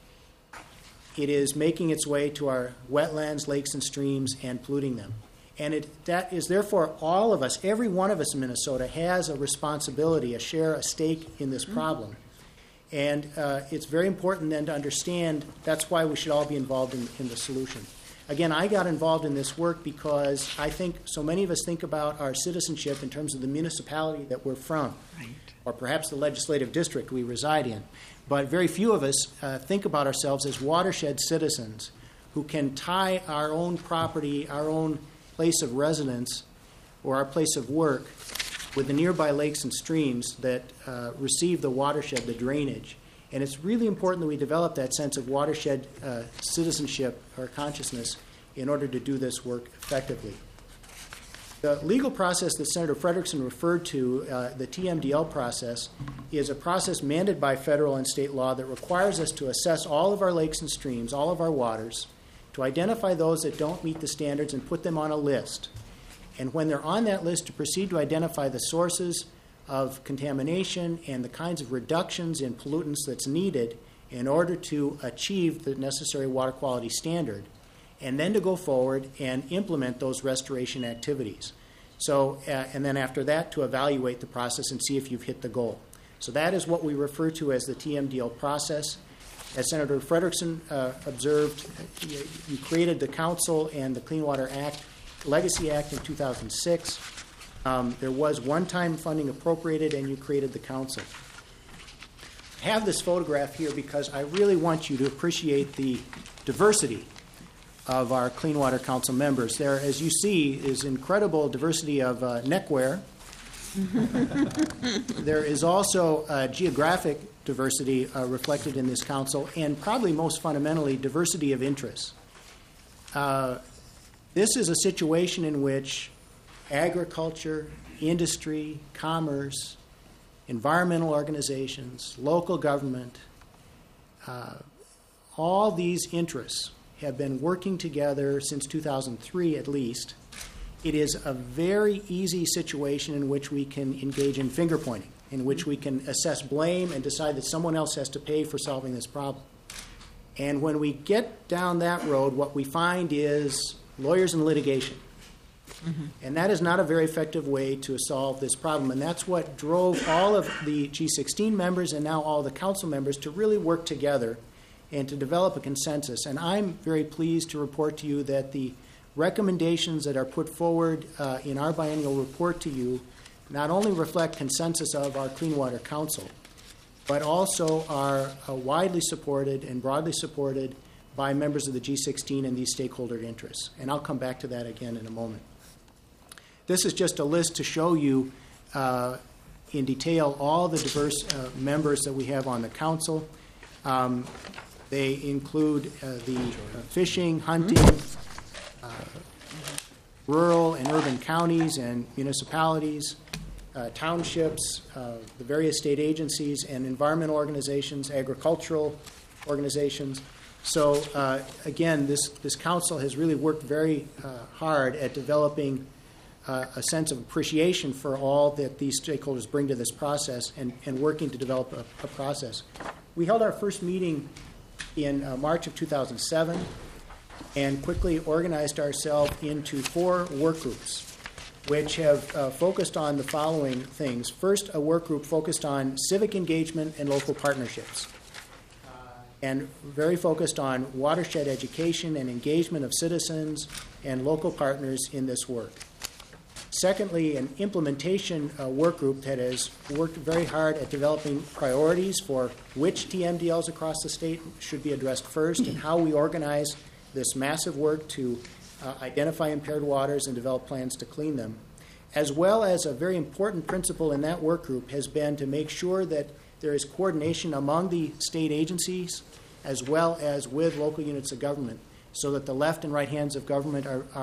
it is making its way to our wetlands, lakes, and streams and polluting them. And it, that is therefore all of us, every one of us in Minnesota has a responsibility, a share, a stake in this problem. And uh, it's very important then to understand that's why we should all be involved in, in the solution. Again, I got involved in this work because I think so many of us think about our citizenship in terms of the municipality that we're from, right, or perhaps the legislative district we reside in. But very few of us uh, think about ourselves as watershed citizens who can tie our own property, our own place of residence, or our place of work with the nearby lakes and streams that uh, receive the watershed, the drainage. And it's really important that we develop that sense of watershed uh, citizenship or consciousness in order to do this work effectively. The legal process that Senator Frederickson referred to, uh, the T M D L process, is a process mandated by federal and state law that requires us to assess all of our lakes and streams, all of our waters, to identify those that don't meet the standards and put them on a list. And when they're on that list, to proceed to identify the sources of contamination and the kinds of reductions in pollutants that's needed in order to achieve the necessary water quality standard, and then to go forward and implement those restoration activities. So, uh, and then after that, to evaluate the process and see if you've hit the goal. So that is what we refer to as the T M D L process. As Senator Frederickson uh, observed, you, you created the Council and the Clean Water Act, Legacy Act in two thousand six. Um, there was one-time funding appropriated, and you created the council. I have this photograph here because I really want you to appreciate the diversity of our Clean Water Council members. There, as you see, is incredible diversity of uh, neckwear. There is also uh, geographic diversity uh, reflected in this council, and probably most fundamentally, diversity of interests. Uh, this is a situation in which agriculture, industry, commerce, environmental organizations, local government, uh, all these interests have been working together since two thousand three at least. It is a very easy situation in which we can engage in finger pointing, in which we can assess blame and decide that someone else has to pay for solving this problem. And when we get down that road, what we find is lawyers and litigation. Mm-hmm. And that is not a very effective way to solve this problem. And that's what drove all of the G sixteen members and now all the council members to really work together and to develop a consensus. And I'm very pleased to report to you that the recommendations that are put forward uh, in our biennial report to you not only reflect consensus of our Clean Water Council, but also are uh, widely supported and broadly supported by members of the G sixteen and these stakeholder interests. And I'll come back to that again in a moment. This is just a list to show you uh, in detail all the diverse uh, members that we have on the council. Um, they include uh, the uh, fishing, hunting, uh, rural and urban counties and municipalities, uh, townships, uh, the various state agencies and environmental organizations, agricultural organizations. So uh, again, this, this council has really worked very uh, hard at developing uh, a sense of appreciation for all that these stakeholders bring to this process and, and working to develop a, a process. We held our first meeting in uh, March of two thousand seven and quickly organized ourselves into four work groups, which have uh, focused on the following things. First, a work group focused on civic engagement and local partnerships, and very focused on watershed education and engagement of citizens and local partners in this work. Secondly, an implementation uh, work group that has worked very hard at developing priorities for which T M D Ls across the state should be addressed first and how we organize this massive work to uh, identify impaired waters and develop plans to clean them. As well as a very important principle in that work group has been to make sure that there is coordination among the state agencies as well as with local units of government so that the left and right hands of government are, are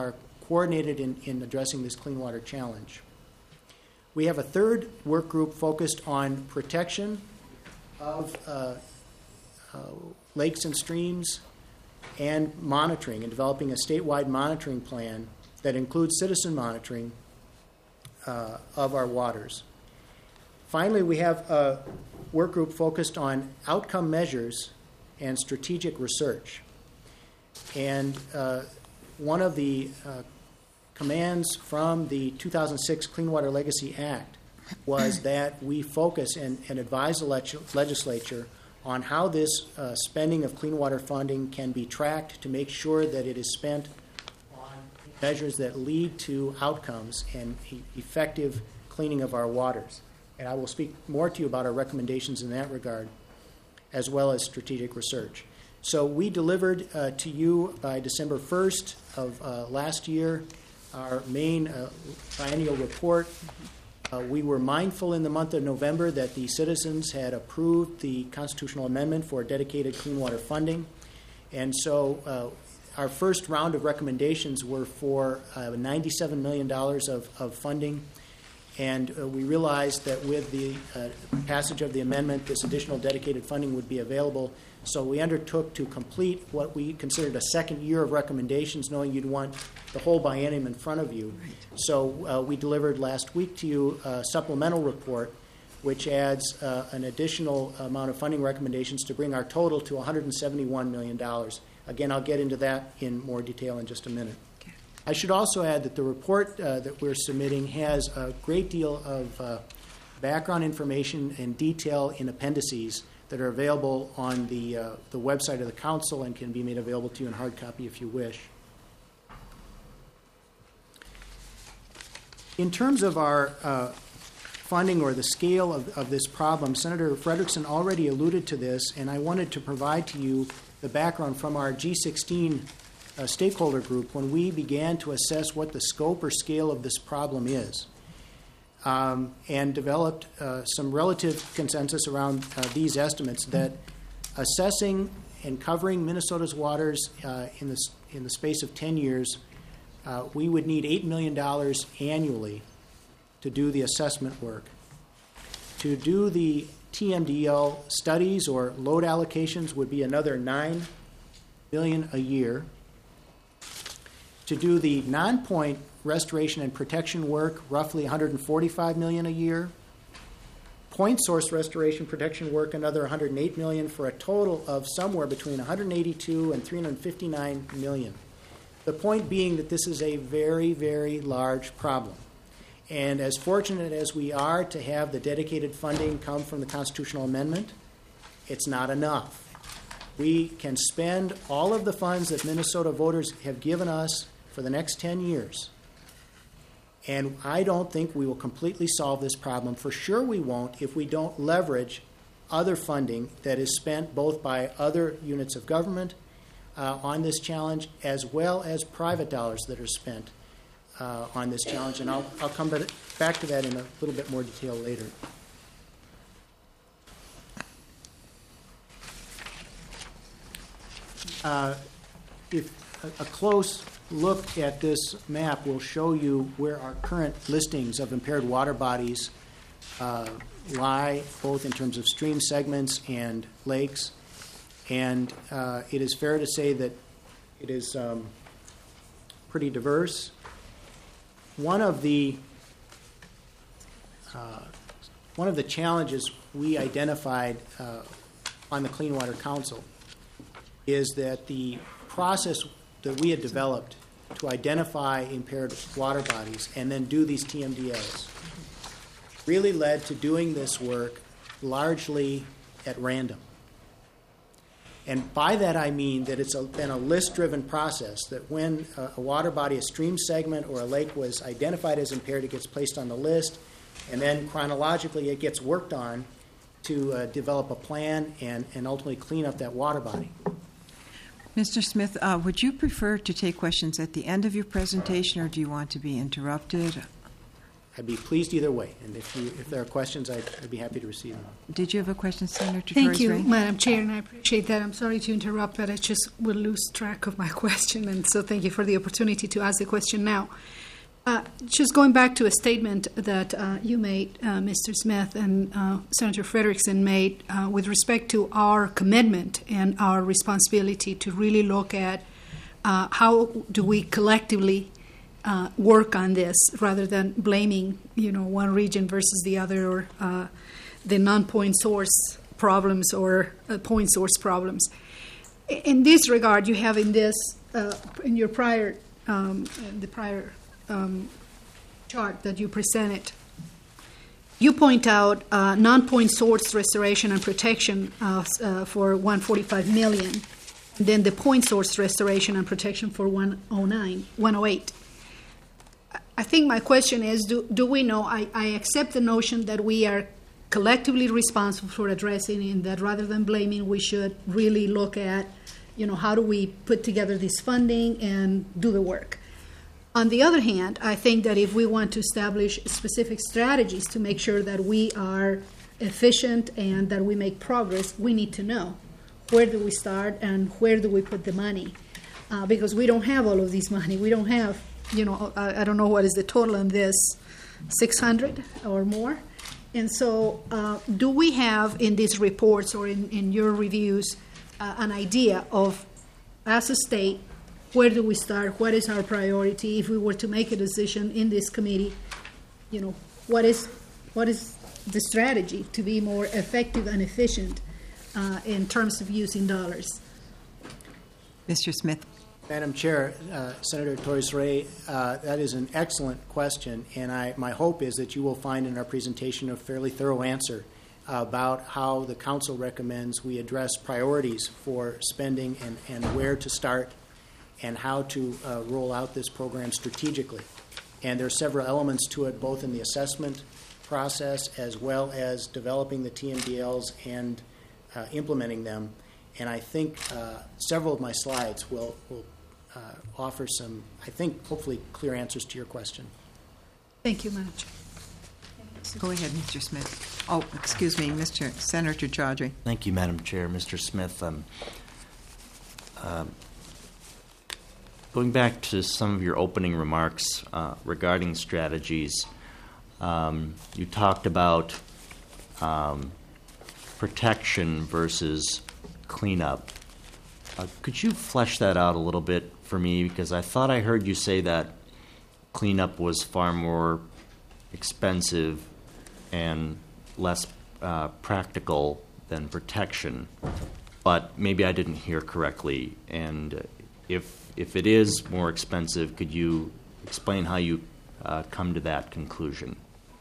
coordinated in, in addressing this clean water challenge. We have a third work group focused on protection of uh, uh, lakes and streams and monitoring, and developing a statewide monitoring plan that includes citizen monitoring uh, of our waters. Finally, we have a work group focused on outcome measures and strategic research. And uh, one of the uh, commands from the two thousand six Clean Water Legacy Act was that we focus and, and advise the leg- legislature on how this uh, spending of clean water funding can be tracked to make sure that it is spent on measures that lead to outcomes and e- effective cleaning of our waters. And I will speak more to you about our recommendations in that regard, as well as strategic research. So we delivered uh, to you by December first of uh, last year our main uh, biennial report. Uh, we were mindful in the month of November that the citizens had approved the constitutional amendment for dedicated clean water funding. And so uh, our first round of recommendations were for uh, ninety-seven million dollars of, of funding. And uh, we realized that with the uh, passage of the amendment, this additional dedicated funding would be available. So we undertook to complete what we considered a second year of recommendations, knowing you'd want the whole biennium in front of you. Right. So uh, we delivered last week to you a supplemental report, which adds uh, an additional amount of funding recommendations to bring our total to one hundred seventy-one million dollars. Again, I'll get into that in more detail in just a minute. Okay. I should also add that the report uh, that we're submitting has a great deal of uh, background information and detail in appendices that are available on the, uh, the website of the Council and can be made available to you in hard copy if you wish. In terms of our uh, funding or the scale of, of this problem, Senator Frederickson already alluded to this, and I wanted to provide to you the background from our G sixteen uh, stakeholder group when we began to assess what the scope or scale of this problem is. Um, and developed uh, some relative consensus around uh, these estimates that assessing and covering Minnesota's waters uh, in, the, in the space of ten years, uh, we would need eight million dollars annually to do the assessment work. To do the T M D L studies or load allocations would be another nine million dollars a year. To do the non-point restoration and protection work, roughly one hundred forty-five million dollars a year. Point source restoration protection work, another one hundred eight million dollars, for a total of somewhere between one hundred eighty-two and three hundred fifty-nine million dollars. The point being that this is a very, very large problem. And as fortunate as we are to have the dedicated funding come from the constitutional amendment, it's not enough. We can spend all of the funds that Minnesota voters have given us for the next ten years. And I don't think we will completely solve this problem. For sure we won't if we don't leverage other funding that is spent both by other units of government uh, on this challenge, as well as private dollars that are spent uh, on this challenge. And I'll, I'll come back to that in a little bit more detail later. Uh, if a, a close look at this map will show you where our current listings of impaired water bodies uh, lie, both in terms of stream segments and lakes. And uh, it is fair to say that it is um, pretty diverse. One of the uh, one of the challenges we identified uh, on the Clean Water Council is that the process that we had developed to identify impaired water bodies and then do these T M D Ls really led to doing this work largely at random. And by that I mean that it's a, been a list-driven process, that when a, a water body, a stream segment, or a lake was identified as impaired, it gets placed on the list, and then chronologically it gets worked on to uh, develop a plan and, and ultimately clean up that water body. Mister Smith, uh, would you prefer to take questions at the end of your presentation, or do you want to be interrupted? I'd be pleased either way. And if you, if there are questions, I'd, I'd be happy to receive them. Did you have a question, Senator Thank Torres you, Ray? Madam Chair, and I appreciate that. I'm sorry to interrupt, but I just will lose track of my question, and so thank you for the opportunity to ask the question now. Uh, just going back to a statement that uh, you made, uh, Mister Smith, and uh, Senator Frederickson made uh, with respect to our commitment and our responsibility to really look at uh, how do we collectively uh, work on this rather than blaming, you know, one region versus the other, or uh, the non-point source problems or uh, point source problems. In this regard, you have in this, uh, in your prior, um, the prior um, chart that you presented, you point out uh, non-point source restoration and protection uh, uh, for one hundred forty-five million dollars, and then the point source restoration and protection for one hundred eight. I think my question is, do, do we know, I, I accept the notion that we are collectively responsible for addressing it, and that rather than blaming, we should really look at, you know, how do we put together this funding and do the work. On the other hand, I think that if we want to establish specific strategies to make sure that we are efficient and that we make progress, we need to know where do we start and where do we put the money, uh, because we don't have all of this money. We don't have, you know, I, I don't know what is the total on this, six hundred or more. And so uh, do we have in these reports or in, in your reviews uh, an idea of, as a state, where do we start? What is our priority? If we were to make a decision in this committee, you know, what is what is the strategy to be more effective and efficient uh, in terms of using dollars? Mister Smith. Madam Chair, uh, Senator Torres Ray, uh, that is an excellent question, and I, my hope is that you will find in our presentation a fairly thorough answer about how the Council recommends we address priorities for spending and, and where to start and how to uh, roll out this program strategically. And there are several elements to it, both in the assessment process as well as developing the T M D Ls and uh, implementing them. And I think uh, several of my slides will, will uh, offer some, I think, hopefully clear answers to your question. Thank you, Madam Chair. Go ahead, Mister Smith. Oh, excuse me, Mister Senator Chaudhry. Thank you, Madam Chair. Mister Smith, um, um, going back to some of your opening remarks uh, regarding strategies, um, you talked about um, protection versus cleanup. Uh, could you flesh that out a little bit for me? Because I thought I heard you say that cleanup was far more expensive and less uh, practical than protection, but maybe I didn't hear correctly. And if if it is more expensive, could you explain how you uh, come to that conclusion?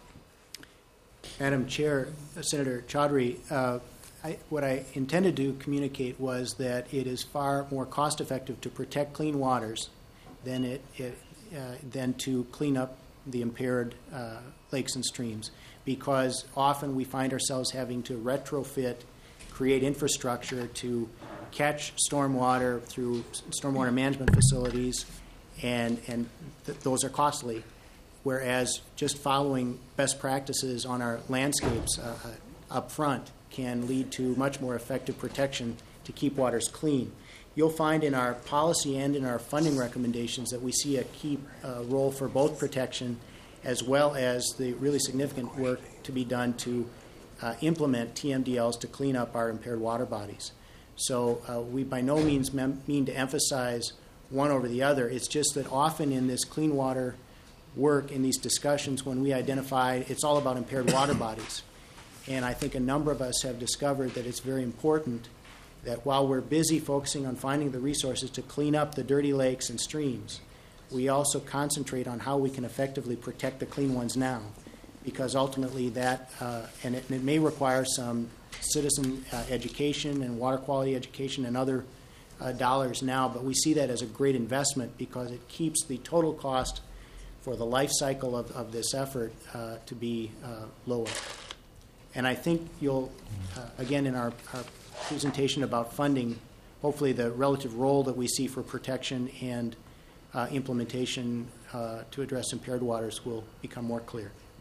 Madam Chair, uh, Senator Chaudhry, uh, I, what I intended to communicate was that it is far more cost-effective to protect clean waters than it, it uh, than to clean up the impaired uh, lakes and streams, because often we find ourselves having to retrofit, create infrastructure to catch stormwater through stormwater management facilities, and, and th- those are costly, whereas just following best practices on our landscapes uh, up front can lead to much more effective protection to keep waters clean. You'll find in our policy and in our funding recommendations that we see a key uh, role for both protection as well as the really significant work to be done to uh, implement T M D Ls to clean up our impaired water bodies. So uh, we by no means mem- mean to emphasize one over the other. It's just that often in this clean water work, in these discussions, when we identify, it's all about impaired water bodies. And I think a number of us have discovered that it's very important that while we're busy focusing on finding the resources to clean up the dirty lakes and streams, we also concentrate on how we can effectively protect the clean ones now, because ultimately that, uh, and it, it may require some citizen uh, education and water quality education and other uh, dollars now, but we see that as a great investment because it keeps the total cost for the life cycle of, of this effort uh, to be uh, lower. And I think you'll, uh, again, in our, our presentation about funding, hopefully the relative role that we see for protection and uh, implementation uh, to address impaired waters will become more clear.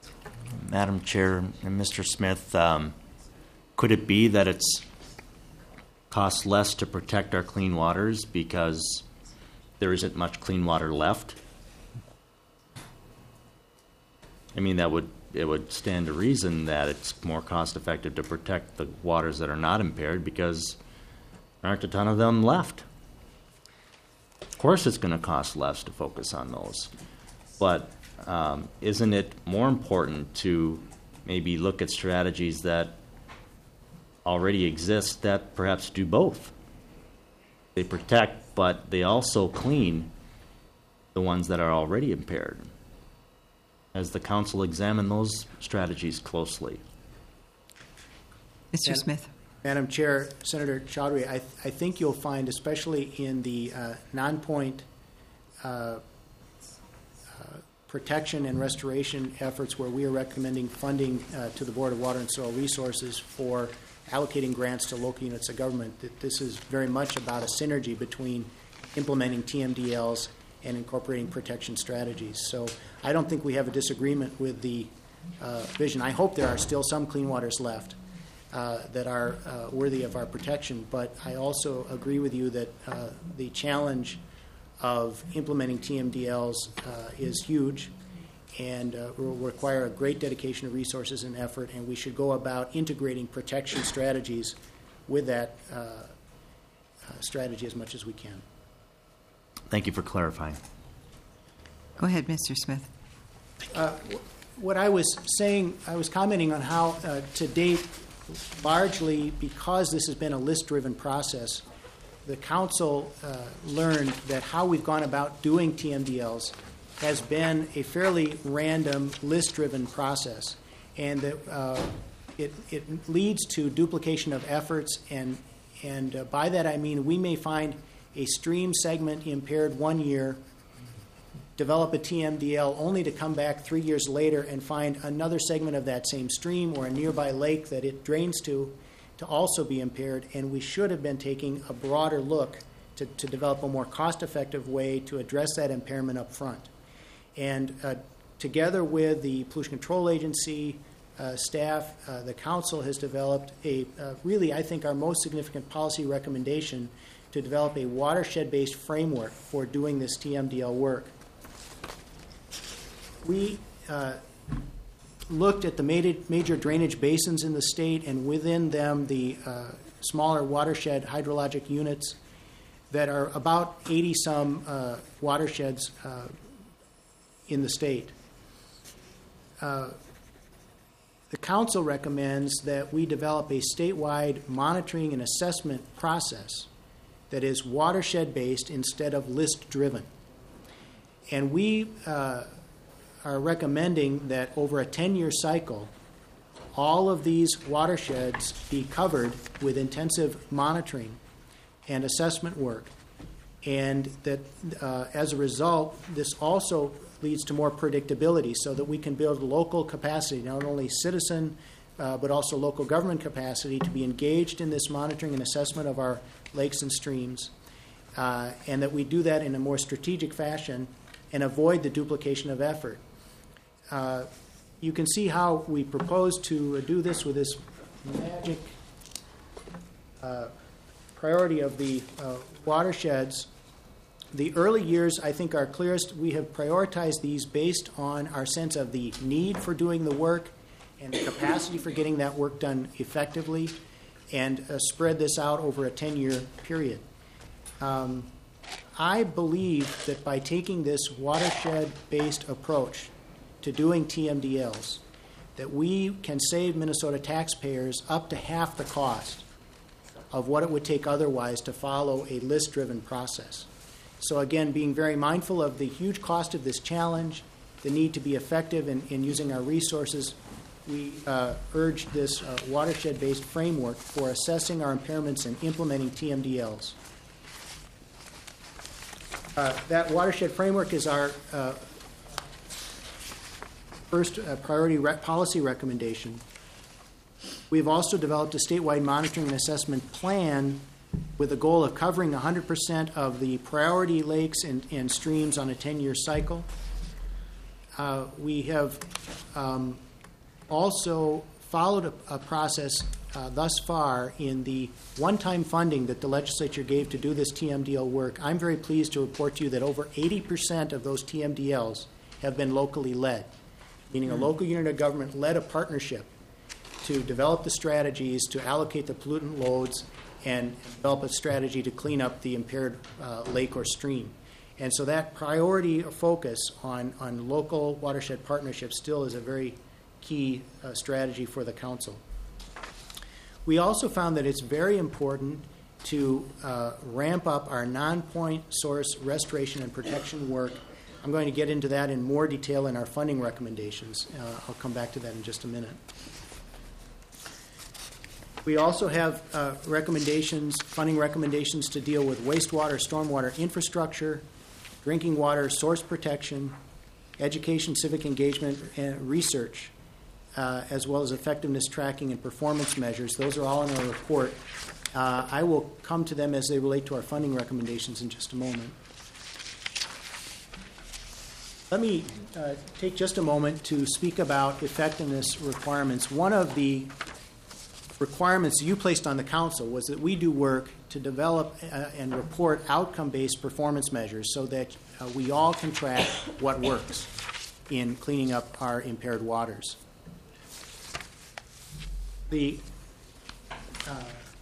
Madam Chair and Mister Smith, um, could it be that it's costs less to protect our clean waters because there isn't much clean water left? I mean, that would it would stand to reason that it's more cost effective to protect the waters that are not impaired because there aren't a ton of them left. Of course, it's going to cost less to focus on those, but um, isn't it more important to maybe look at strategies that already exist that perhaps do both? They protect, but they also clean the ones that are already impaired. As the council examine those strategies closely. Mister And- Smith. Madam Chair, Senator Chaudhary, I, I think you'll find, especially in the uh, non-point uh, uh, protection and restoration efforts where we are recommending funding uh, to the Board of Water and Soil Resources for allocating grants to local units of government, that this is very much about a synergy between implementing T M D Ls and incorporating protection strategies. So I don't think we have a disagreement with the uh, vision. I hope there are still some clean waters left uh, that are uh, worthy of our protection, but I also agree with you that uh, the challenge of implementing T M D Ls uh, is huge and uh, will require a great dedication of resources and effort, and we should go about integrating protection strategies with that uh, uh, strategy as much as we can. Thank you for clarifying. Go ahead, Mister Smith. Uh, wh- What I was saying, I was commenting on how uh, to date, largely because this has been a list-driven process, the council uh, learned that how we've gone about doing T M D Ls has been a fairly random, list-driven process, and that uh, it, it leads to duplication of efforts, and, and uh, by that I mean we may find a stream segment impaired one year, develop a T M D L only to come back three years later and find another segment of that same stream or a nearby lake that it drains to to also be impaired, and we should have been taking a broader look to, to develop a more cost-effective way to address that impairment up front. And uh, together with the Pollution Control Agency uh, staff, uh, the council has developed a uh, really, I think, our most significant policy recommendation to develop a watershed-based framework for doing this T M D L work. We uh, looked at the major, major drainage basins in the state, and within them the uh, smaller watershed hydrologic units that are about eighty-some uh, watersheds uh, in the state. Uh, the council recommends that we develop a statewide monitoring and assessment process that is watershed-based instead of list-driven. And we uh, are recommending that over a ten-year cycle, all of these watersheds be covered with intensive monitoring and assessment work. And that uh, as a result, this also leads to more predictability so that we can build local capacity, not only citizen, uh, but also local government capacity to be engaged in this monitoring and assessment of our lakes and streams, uh, and that we do that in a more strategic fashion and avoid the duplication of effort. Uh, you can see how we propose to do this with this magic uh, priority of the uh, watersheds. The early years, I think, are clearest. We have prioritized these based on our sense of the need for doing the work and the capacity for getting that work done effectively, and uh, spread this out over a ten-year period. Um, I believe that by taking this watershed-based approach to doing T M D Ls, that we can save Minnesota taxpayers up to half the cost of what it would take otherwise to follow a list-driven process. So again, being very mindful of the huge cost of this challenge, the need to be effective in, in using our resources, we uh, urge this uh, watershed-based framework for assessing our impairments and implementing T M D Ls. Uh, that watershed framework is our uh, first uh, priority re- policy recommendation. We've also developed a statewide monitoring and assessment plan with the goal of covering one hundred percent of the priority lakes and, and streams on a ten-year cycle. uh, we have um, also followed a, a process uh, thus far in the one-time funding that the legislature gave to do this T M D L work. I'm very pleased to report to you that over eighty percent of those T M D Ls have been locally led, meaning a local unit of government led a partnership to develop the strategies to allocate the pollutant loads and develop a strategy to clean up the impaired uh, lake or stream. And so that priority or focus on, on local watershed partnerships still is a very key uh, strategy for the council. We also found that it's very important to uh, ramp up our non-point source restoration and protection work. I'm going to get into that in more detail in our funding recommendations. Uh, I'll come back to that in just a minute. We also have uh, recommendations, funding recommendations to deal with wastewater, stormwater infrastructure, drinking water, source protection, education, civic engagement, and research, uh, as well as effectiveness tracking and performance measures. Those are all in our report. Uh, I will come to them as they relate to our funding recommendations in just a moment. Let me uh, take just a moment to speak about effectiveness requirements. One of the requirements you placed on the council was that we do work to develop uh, and report outcome-based performance measures so that uh, we all can track what works in cleaning up our impaired waters. The uh,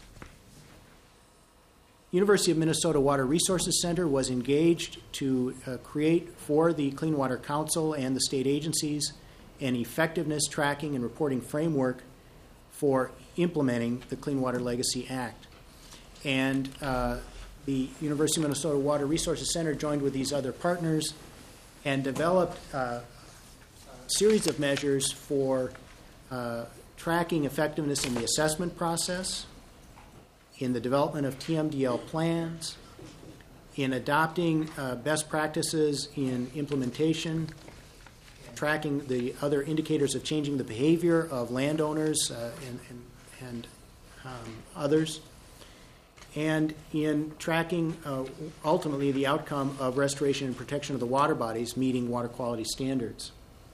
University of Minnesota Water Resources Center was engaged to uh, create for the Clean Water Council and the state agencies an effectiveness tracking and reporting framework for implementing the Clean Water Legacy Act. And uh, the University of Minnesota Water Resources Center joined with these other partners and developed uh, a series of measures for uh, tracking effectiveness in the assessment process, in the development of T M D L plans, in adopting uh, best practices in implementation, tracking the other indicators of changing the behavior of landowners uh, and, and, and um, others, and in tracking uh, ultimately the outcome of restoration and protection of the water bodies meeting water quality standards.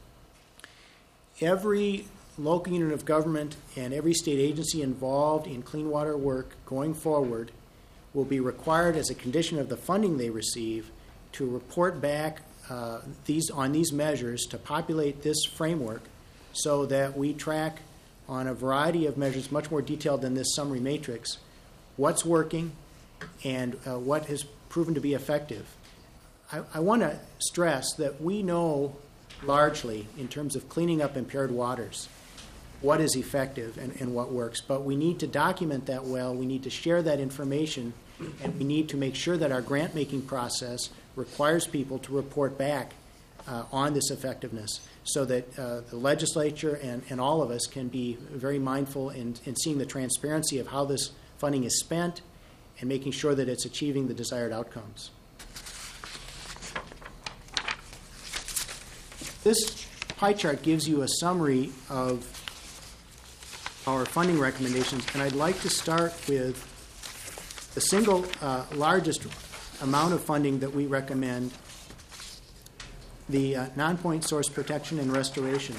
Every local unit of government and every state agency involved in clean water work going forward will be required as a condition of the funding they receive to report back uh, these on these measures to populate this framework so that we track on a variety of measures much more detailed than this summary matrix what's working and uh, what has proven to be effective. I, I want to stress that we know largely in terms of cleaning up impaired waters what is effective and, and what works. But we need to document that well, we need to share that information, and we need to make sure that our grant-making process requires people to report back uh, on this effectiveness so that uh, the legislature and, and all of us can be very mindful in, in seeing the transparency of how this funding is spent and making sure that it's achieving the desired outcomes. This pie chart gives you a summary of our funding recommendations, and I'd like to start with the single uh, largest amount of funding that we recommend, the uh, non-point source protection and restoration.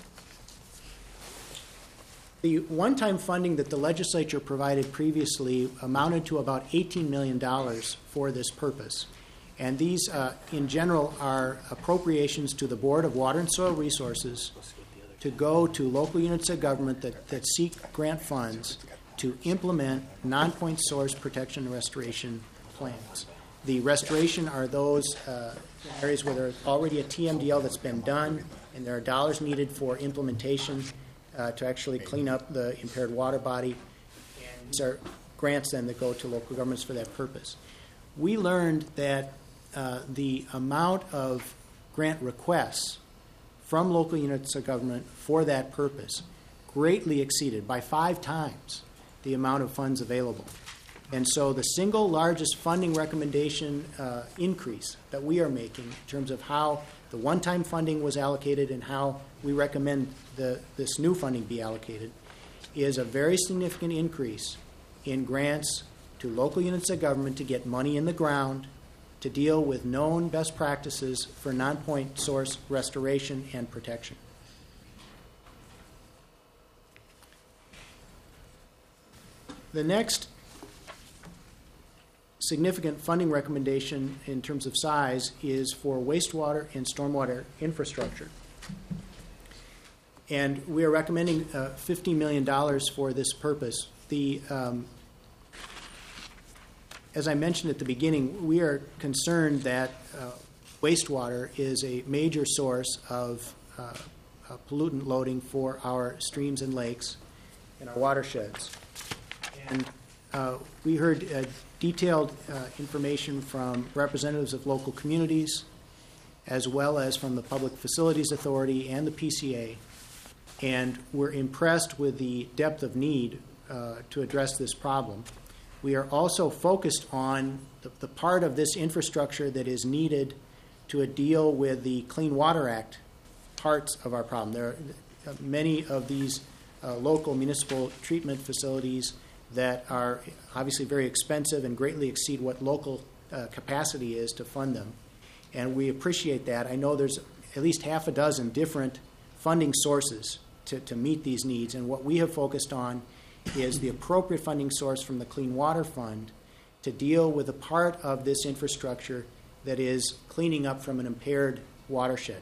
The one-time funding that the legislature provided previously amounted to about eighteen million dollars for this purpose. And these, uh, in general, are appropriations to the Board of Water and Soil Resources to go to local units of government that, that seek grant funds to implement non-point source protection and restoration plans. The restoration are those uh, areas where there's already a T M D L that's been done, and there are dollars needed for implementation uh, to actually clean up the impaired water body. And these are grants then that go to local governments for that purpose. We learned that uh, the amount of grant requests from local units of government for that purpose greatly exceeded by five times the amount of funds available. And so the single largest funding recommendation uh, increase that we are making in terms of how the one-time funding was allocated and how we recommend the, this new funding be allocated is a very significant increase in grants to local units of government to get money in the ground to deal with known best practices for non-point source restoration and protection. The next significant funding recommendation in terms of size is for wastewater and stormwater infrastructure. And we are recommending uh, fifteen million dollars for this purpose. The, um, as I mentioned at the beginning, we are concerned that uh, wastewater is a major source of uh, uh, pollutant loading for our streams and lakes and our watersheds. And uh, we heard uh, detailed uh, information from representatives of local communities, as well as from the Public Facilities Authority and the P C A. And we're impressed with the depth of need uh, to address this problem. We are also focused on the, the part of this infrastructure that is needed to deal with the Clean Water Act parts of our problem. There are many of these uh, local municipal treatment facilities that are obviously very expensive and greatly exceed what local uh, capacity is to fund them. And we appreciate that. I know there's at least half a dozen different funding sources to, to meet these needs, and what we have focused on is the appropriate funding source from the Clean Water Fund to deal with a part of this infrastructure that is cleaning up from an impaired watershed.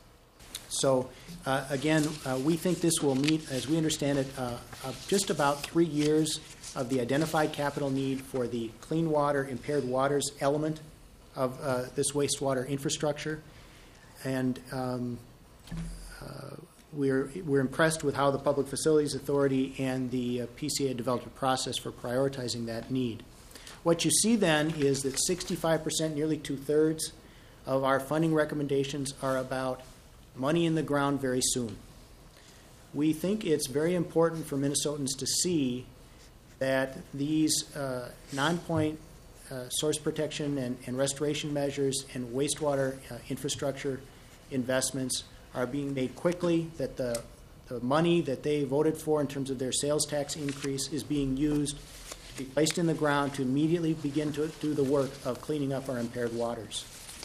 So, uh, again, uh, we think this will meet, as we understand it, uh, uh, just about three years of the identified capital need for the clean water, impaired waters element of uh, this wastewater infrastructure. And um, uh, we're, we're impressed with how the Public Facilities Authority and the uh, P C A developed a process for prioritizing that need. What you see then is that sixty-five percent, nearly two-thirds, of our funding recommendations are about money in the ground very soon. We think it's very important for Minnesotans to see that these uh, non-point uh, source protection and, and restoration measures and wastewater uh, infrastructure investments are being made quickly, that the, the money that they voted for in terms of their sales tax increase is being used to be placed in the ground to immediately begin to do the work of cleaning up our impaired waters.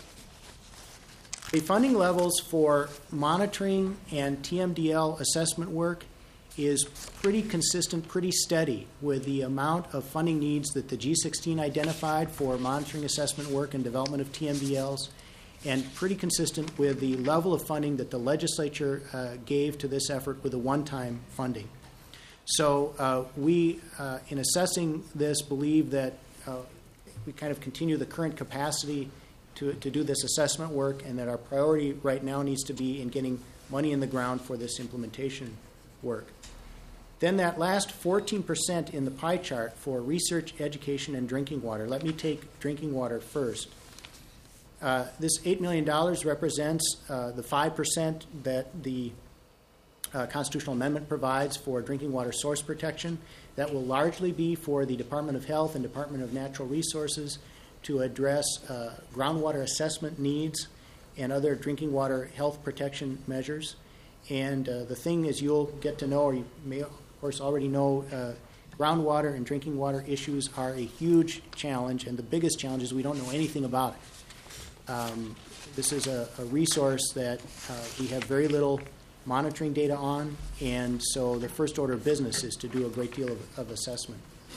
The funding levels for monitoring and T M D L assessment work is pretty consistent, pretty steady with the amount of funding needs that the G sixteen identified for monitoring, assessment work, and development of T M D Ls, and pretty consistent with the level of funding that the legislature uh, gave to this effort with a one-time funding. So uh, we, uh, in assessing this, believe that uh, we kind of continue the current capacity to, to do this assessment work, and that our priority right now needs to be in getting money in the ground for this implementation work. Then that last fourteen percent in the pie chart for research, education, and drinking water. Let me take drinking water first. Uh, this eight million dollars represents uh, the five percent that the uh, constitutional amendment provides for drinking water source protection. That will largely be for the Department of Health and Department of Natural Resources to address uh, groundwater assessment needs and other drinking water health protection measures. And uh, the thing is, you'll get to know, or you may, of course, already know, uh, groundwater and drinking water issues are a huge challenge, and the biggest challenge is we don't know anything about it. Um, this is a, a resource that uh, we have very little monitoring data on, and so the first order of business is to do a great deal of, of assessment.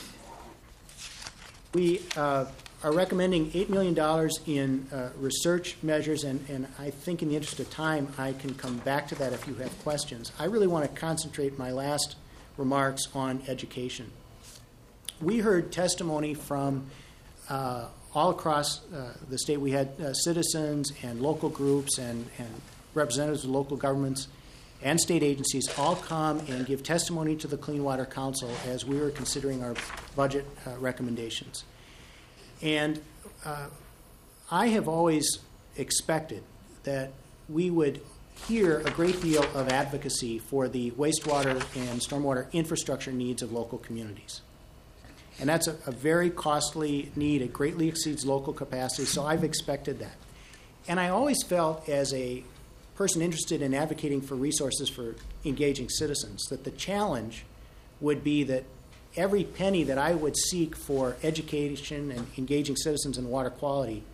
We uh, are recommending eight million dollars in uh, research measures, and, and I think in the interest of time, I can come back to that if you have questions. I really want to concentrate my last remarks on education. We heard testimony from uh, all across uh, the state. We had uh, citizens and local groups and, and representatives of local governments and state agencies all come and give testimony to the Clean Water Council as we were considering our budget uh, recommendations. And uh, I have always expected that we would hear a great deal of advocacy for the wastewater and stormwater infrastructure needs of local communities. And that's a, a very costly need. It greatly exceeds local capacity, so I've expected that. And I always felt, as a person interested in advocating for resources for engaging citizens, that the challenge would be that every penny that I would seek for education and engaging citizens in water quality,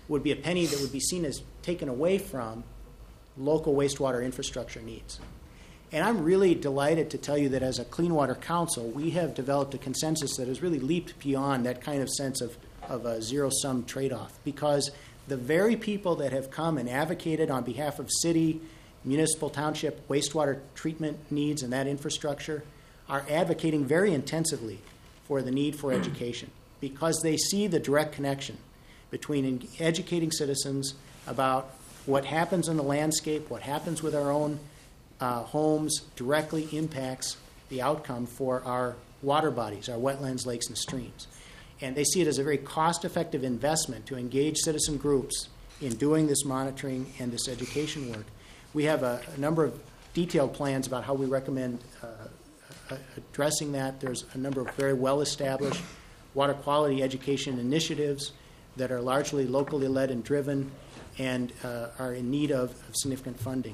would be a penny that would be seen as taken away from local wastewater infrastructure needs. And I'm really delighted to tell you that as a Clean Water Council, we have developed a consensus that has really leaped beyond that kind of sense of, of a zero-sum trade-off, because the very people that have come and advocated on behalf of city, municipal, township wastewater treatment needs and that infrastructure are advocating very intensively for the need for education, because they see the direct connection between educating citizens about what happens in the landscape, what happens with our own uh, homes directly impacts the outcome for our water bodies, our wetlands, lakes, and streams. And they see it as a very cost-effective investment to engage citizen groups in doing this monitoring and this education work. We have a, a number of detailed plans about how we recommend uh, addressing that. There's a number of very well-established water quality education initiatives that are largely locally led and driven and uh, are in need of, of significant funding.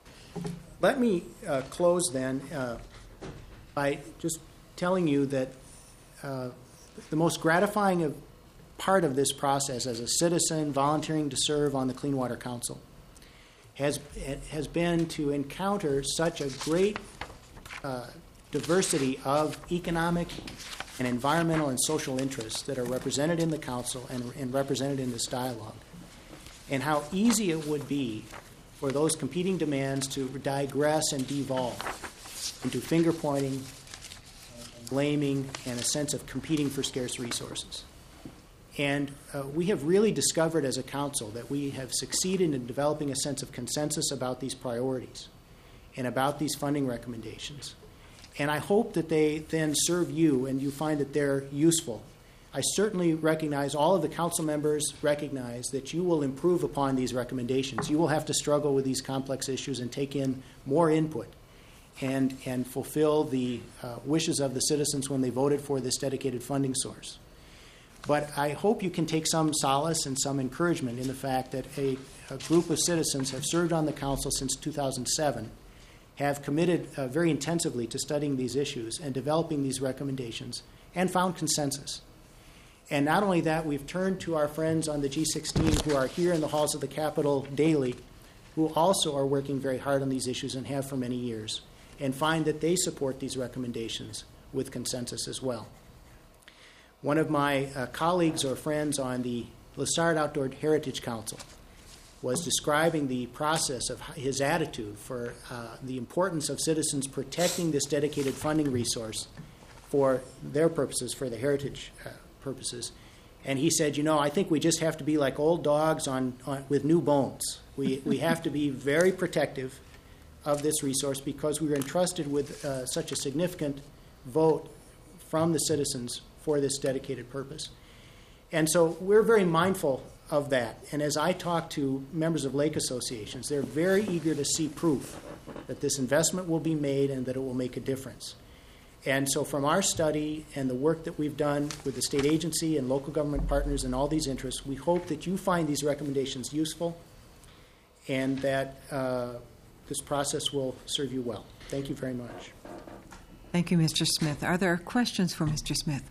Let me uh, close then uh, by just telling you that uh, the most gratifying of part of this process as a citizen volunteering to serve on the Clean Water Council has, has been to encounter such a great uh, diversity of economic and environmental and social interests that are represented in the council and, and represented in this dialogue, and how easy it would be for those competing demands to digress and devolve into finger pointing, blaming, and a sense of competing for scarce resources. And uh, we have really discovered as a council that we have succeeded in developing a sense of consensus about these priorities and about these funding recommendations. And I hope that they then serve you and you find that they're useful. I certainly recognize, all of the council members recognize that you will improve upon these recommendations. You will have to struggle with these complex issues and take in more input and, and fulfill the uh, wishes of the citizens when they voted for this dedicated funding source. But I hope you can take some solace and some encouragement in the fact that a, a group of citizens have served on the council since two thousand seven, have committed uh, very intensively to studying these issues and developing these recommendations, and found consensus. And not only that, we've turned to our friends on the G sixteen who are here in the halls of the Capitol daily, who also are working very hard on these issues and have for many years, and find that they support these recommendations with consensus as well. One of my uh, colleagues or friends on the Lessard Outdoor Heritage Council was describing the process of his attitude for uh, the importance of citizens protecting this dedicated funding resource for their purposes, for the heritage uh, purposes. And he said, you know, I think we just have to be like old dogs on, on with new bones. We, we have to be very protective of this resource because we were entrusted with uh, such a significant vote from the citizens for this dedicated purpose. And so we're very mindful of that. And as I talk to members of lake associations, they're very eager to see proof that this investment will be made and that it will make a difference. And so from our study and the work that we've done with the state agency and local government partners and all these interests, we hope that you find these recommendations useful and that uh, this process will serve you well. Thank you very much. Thank you, Mister Smith. Are there questions for Mister Smith?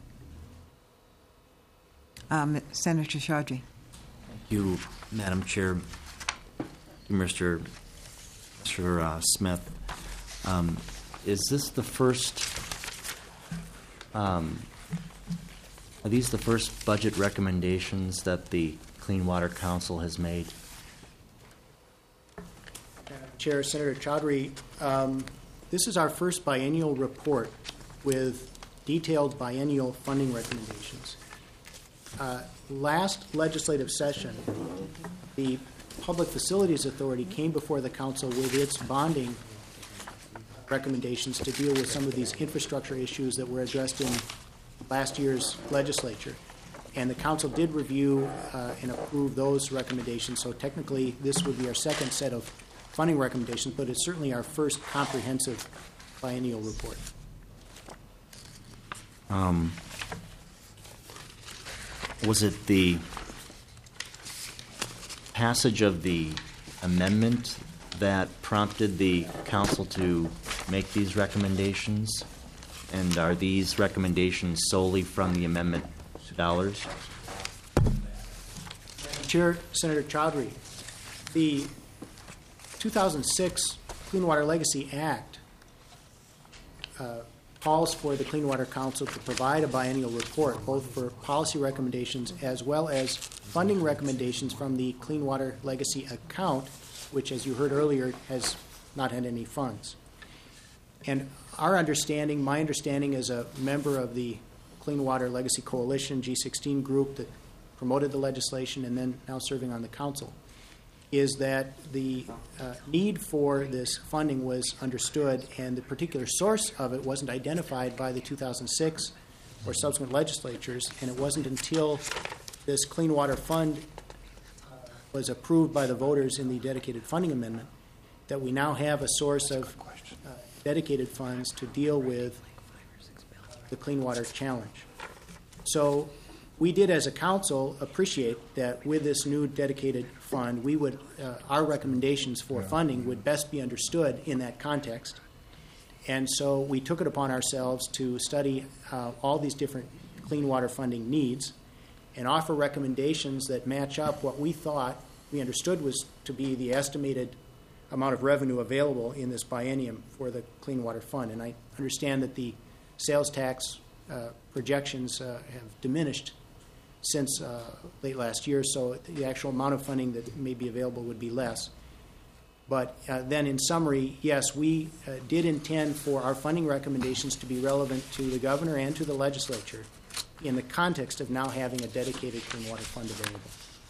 Um, Senator Chaudhry. Thank you, Madam Chair. Mister Mister Uh, Smith, um, is this the first, um, are these the first budget recommendations that the Clean Water Council has made? Madam Chair, Senator Chaudhry, um, this is our first biennial report with detailed biennial funding recommendations. Uh, last legislative session, the Public Facilities Authority came before the council with its bonding recommendations to deal with some of these infrastructure issues that were addressed in last year's legislature. And the council did review uh, and approve those recommendations. So technically, this would be our second set of funding recommendations, but it's certainly our first comprehensive biennial report. Um, was it the passage of the amendment that prompted the council to make these recommendations? And are these recommendations solely from the amendment dollars? Chair, Senator Chaudhry, the two thousand six Clean Water Legacy Act uh, calls for the Clean Water Council to provide a biennial report, both for policy recommendations as well as funding recommendations from the Clean Water Legacy account, which, as you heard earlier, has not had any funds. And our understanding, my understanding as a member of the Clean Water Legacy Coalition, G sixteen group that promoted the legislation and then now serving on the council, is that the uh, need for this funding was understood and the particular source of it wasn't identified by the two thousand six or subsequent legislatures, and it wasn't until this Clean Water Fund uh, was approved by the voters in the dedicated funding amendment that we now have a source of uh, dedicated funds to deal with the Clean Water Challenge. So we did, as a council, appreciate that with this new dedicated fund, we would uh, our recommendations for funding would best be understood in that context. And so we took it upon ourselves to study uh, all these different clean water funding needs and offer recommendations that match up what we thought we understood was to be the estimated amount of revenue available in this biennium for the Clean Water Fund. And I understand that the sales tax uh, projections uh, have diminished since uh, late last year, so the actual amount of funding that may be available would be less. But uh, then in summary, yes, we uh, did intend for our funding recommendations to be relevant to the governor and to the legislature in the context of now having a dedicated Clean Water Fund available.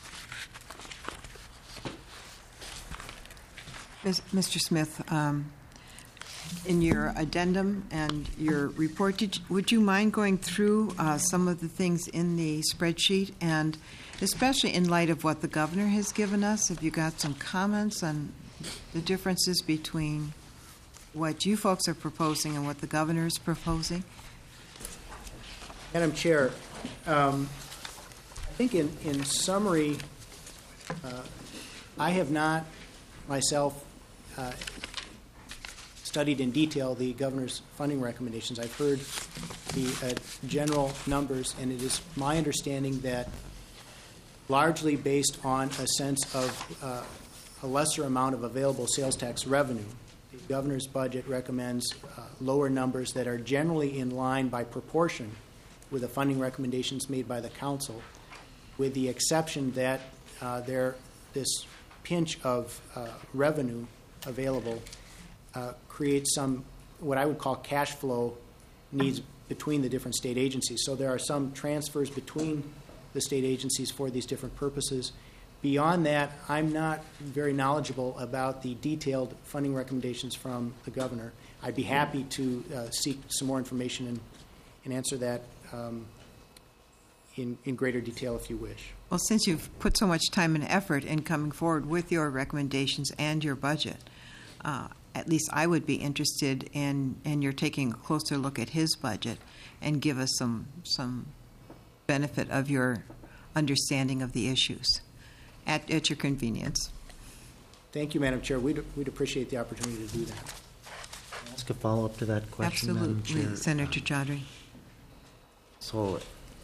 Mister Smith, um, in your addendum and your report, did, would you mind going through uh, some of the things in the spreadsheet, and especially in light of what the governor has given us? Have you got some comments on the differences between what you folks are proposing and what the governor is proposing? Madam Chair, um, I think in, in summary, uh, I have not myself uh, studied in detail the governor's funding recommendations. I've heard the uh, general numbers, and it is my understanding that largely based on a sense of uh, a lesser amount of available sales tax revenue, the governor's budget recommends uh, lower numbers that are generally in line by proportion with the funding recommendations made by the council, with the exception that uh, there this pinch of uh, revenue available uh, creates some what I would call cash flow needs between the different state agencies. So there are some transfers between the state agencies for these different purposes. Beyond that, I'm not very knowledgeable about the detailed funding recommendations from the governor. I'd be happy to uh, seek some more information and, and answer that um, in, in greater detail if you wish. Well, since you've put so much time and effort in coming forward with your recommendations and your budget, uh, at least I would be interested in, in your taking a closer look at his budget and give us some some benefit of your understanding of the issues at, at your convenience. Thank you, Madam Chair. We'd, we'd appreciate the opportunity to do that. Can I ask a follow-up to that question, Madam Absolutely, Chair? Senator Chaudhry. So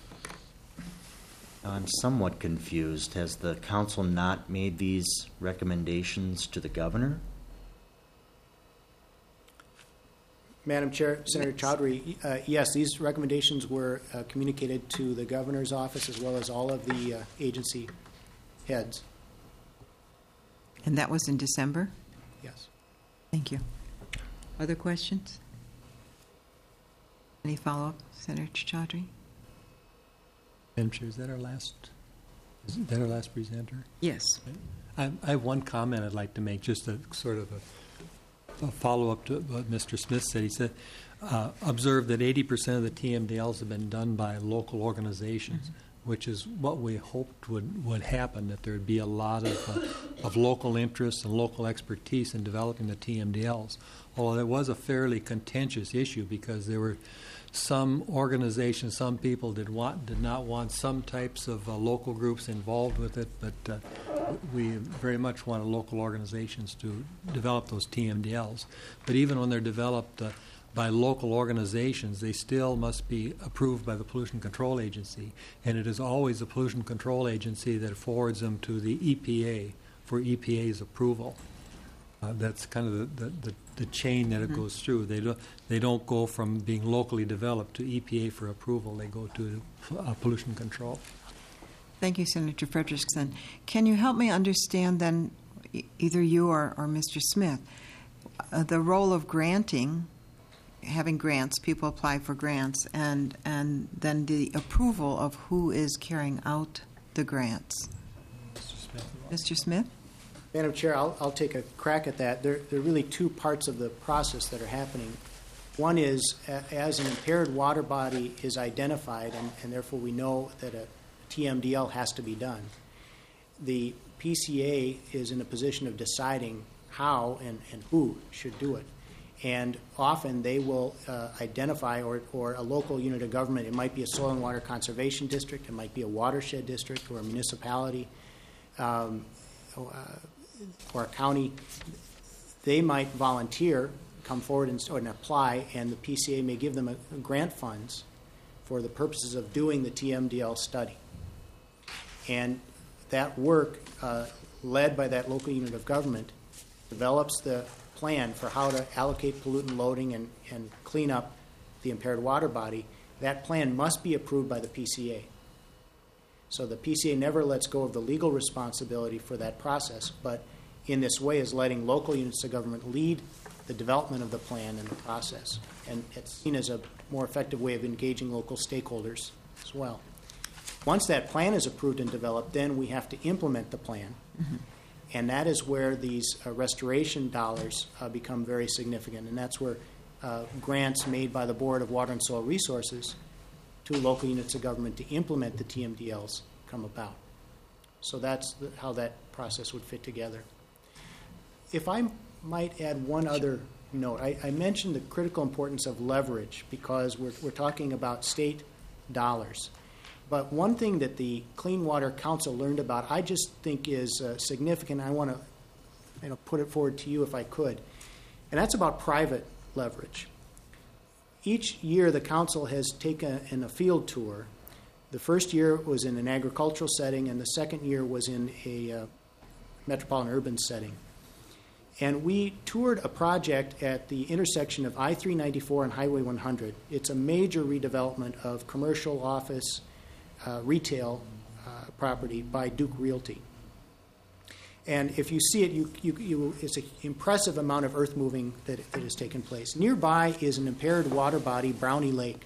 I'm somewhat confused. Has the council not made these recommendations to the governor? Madam Chair, Senator Chaudhry, uh, yes, these recommendations were uh, communicated to the governor's office as well as all of the uh, agency heads. And that was in December? Yes. Thank you. Other questions? Any follow-up, Senator Chaudhry? Madam Chair, is that our last, is that our last presenter? Yes. I, I have one comment I'd like to make, just a sort of a a follow-up to what Mister Smith said. He said, uh, observed that eighty percent of the T M D Ls have been done by local organizations, mm-hmm. which is what we hoped would, would happen, that there would be a lot of, uh, of local interest and local expertise in developing the T M D Ls. Although it was a fairly contentious issue because there were some organizations, some people did want did not want some types of uh, local groups involved with it, but uh, we very much wanted local organizations to develop those T M D Ls. But even when they're developed uh, by local organizations, they still must be approved by the Pollution Control Agency, and it is always the Pollution Control Agency that forwards them to the E P A for E P A's approval. Uh, that's kind of the, the, the, the chain that it Mm-hmm. goes through. They don't, they don't go from being locally developed to E P A for approval. They go to uh, pollution control. Thank you, Senator Frederickson. Can you help me understand then, e- either you or, or Mister Smith, uh, the role of granting, having grants, people apply for grants, and, and then the approval of who is carrying out the grants? Mister Smith? Mister Smith? Madam Chair, I'll, I'll take a crack at that. There, there are really two parts of the process that are happening. One is, a, as an impaired water body is identified, and, and therefore we know that a T M D L has to be done, the P C A is in a position of deciding how and, and who should do it. And often they will uh, identify, or, or a local unit of government, it might be a soil and water conservation district, it might be a watershed district or a municipality, um, uh, or a county, they might volunteer, come forward and, and apply, and the P C A may give them a, a grant funds for the purposes of doing the T M D L study. And that work, uh, led by that local unit of government, develops the plan for how to allocate pollutant loading and, and clean up the impaired water body. That plan must be approved by the P C A. So the P C A never lets go of the legal responsibility for that process, but in this way is letting local units of government lead the development of the plan and the process. And it's seen as a more effective way of engaging local stakeholders as well. Once that plan is approved and developed, then we have to implement the plan. Mm-hmm. And that is where these uh, restoration dollars uh, become very significant. And that's where uh, grants made by the Board of Water and Soil Resources to local units of government to implement the T M D Ls come about. So that's the, how that process would fit together. If I might add one other note, I, I mentioned the critical importance of leverage because we're, we're talking about state dollars. But one thing that the Clean Water Council learned about, I just think is uh, significant. I want to you know, put it forward to you if I could. And that's about private leverage. Each year the council has taken in a field tour. The first year was in an agricultural setting, and the second year was in a uh, metropolitan urban setting. And we toured a project at the intersection of I three ninety-four and Highway one hundred. It's a major redevelopment of commercial, office, uh, retail uh, property by Duke Realty. And if you see it, you, you, you, it's an impressive amount of earth moving that, that has taken place. Nearby is an impaired water body, Brownie Lake.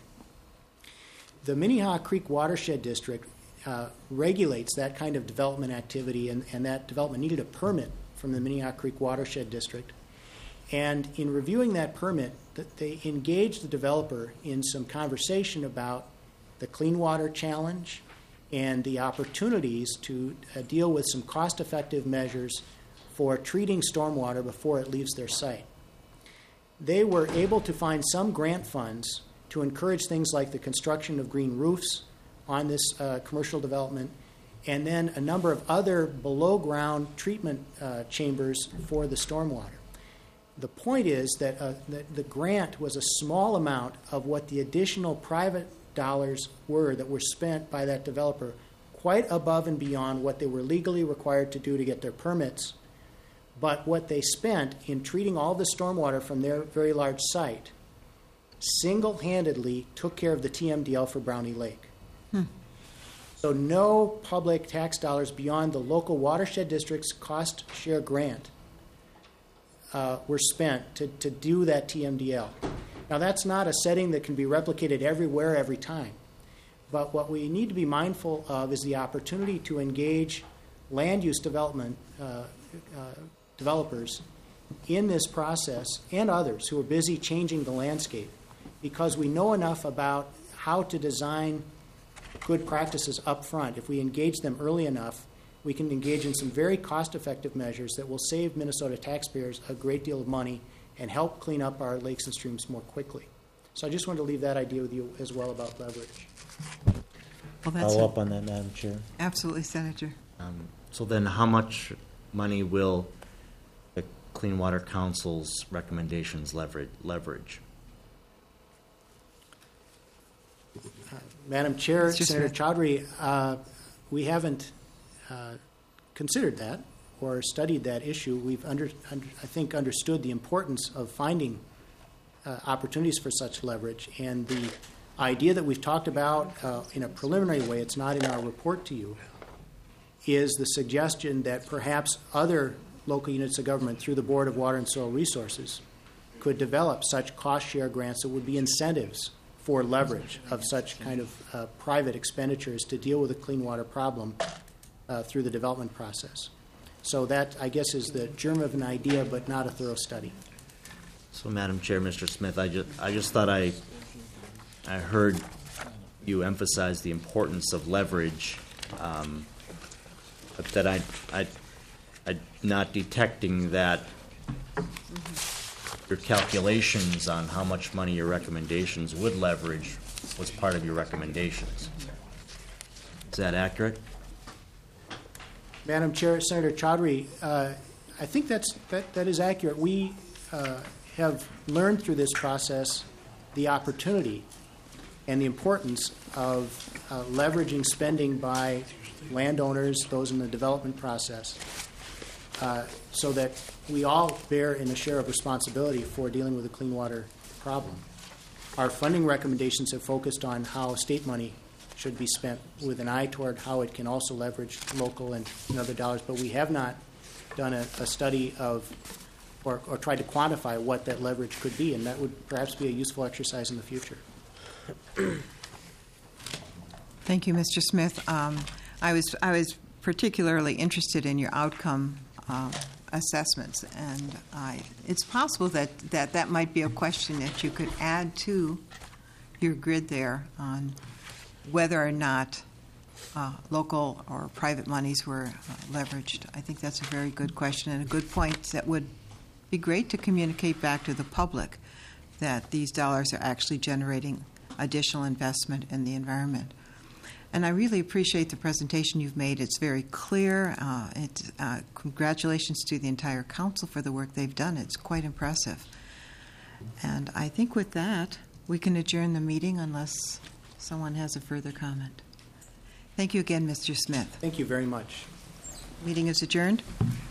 The Minnehaha Creek Watershed District uh, regulates that kind of development activity, and, and that development needed a permit from the Minnehaha Creek Watershed District. And in reviewing that permit, they engaged the developer in some conversation about the Clean Water Challenge and the opportunities to uh, deal with some cost-effective measures for treating stormwater before it leaves their site. They were able to find some grant funds to encourage things like the construction of green roofs on this uh, commercial development, and then a number of other below-ground treatment uh, chambers for the stormwater. The point is that uh, the, the grant was a small amount of what the additional private dollars were that were spent by that developer, quite above and beyond what they were legally required to do to get their permits. But what they spent in treating all the stormwater from their very large site single-handedly took care of the T M D L for Brownie Lake. Hmm. So no public tax dollars beyond the local watershed district's cost share grant uh, were spent to, to do that T M D L. Now, that's not a setting that can be replicated everywhere, every time. But what we need to be mindful of is the opportunity to engage land use development uh, uh, developers in this process, and others who are busy changing the landscape, because we know enough about how to design good practices up front. If we engage them early enough, we can engage in some very cost-effective measures that will save Minnesota taxpayers a great deal of money and help clean up our lakes and streams more quickly. So I just wanted to leave that idea with you as well about leverage. Well, that's Follow a- up on that, Madam Chair. Absolutely, Senator. Um, so then how much money will the Clean Water Council's recommendations leverage? leverage? Madam Chair, Mister Senator Smith. Chaudhary, uh, we haven't uh, considered that or studied that issue. We've, under, under, I think, understood the importance of finding uh, opportunities for such leverage. And the idea that we've talked about uh, in a preliminary way, it's not in our report to you, is the suggestion that perhaps other local units of government through the Board of Water and Soil Resources could develop such cost share grants that would be incentives for leverage of such kind of uh, private expenditures to deal with the clean water problem uh, through the development process. So that, I guess, is the germ of an idea, but not a thorough study. So, Madam Chair, Mister Smith, I just, I just thought I, I heard you emphasize the importance of leverage, um, but that I, I, I'm not detecting that your calculations on how much money your recommendations would leverage was part of your recommendations. Is that accurate? Madam Chair, Senator Chaudhary, uh, I think that's, that, that is accurate. We uh, have learned through this process the opportunity and the importance of uh, leveraging spending by landowners, those in the development process, uh, so that we all bear in a share of responsibility for dealing with the clean water problem. Our funding recommendations have focused on how state money should be spent with an eye toward how it can also leverage local and, and other dollars, but we have not done a, a study of or, or tried to quantify what that leverage could be, and that would perhaps be a useful exercise in the future. Thank you, Mister Smith. Um, I was I was particularly interested in your outcome um, assessments, and I, it's possible that, that that might be a question that you could add to your grid there on whether or not uh, local or private monies were uh, leveraged. I think that's a very good question and a good point that would be great to communicate back to the public that these dollars are actually generating additional investment in the environment. And I really appreciate the presentation you've made. It's very clear. Uh, it, uh, congratulations to the entire council for the work they've done. It's quite impressive. And I think with that, we can adjourn the meeting unless someone has a further comment. Thank you again, Mister Smith. Thank you very much. Meeting is adjourned.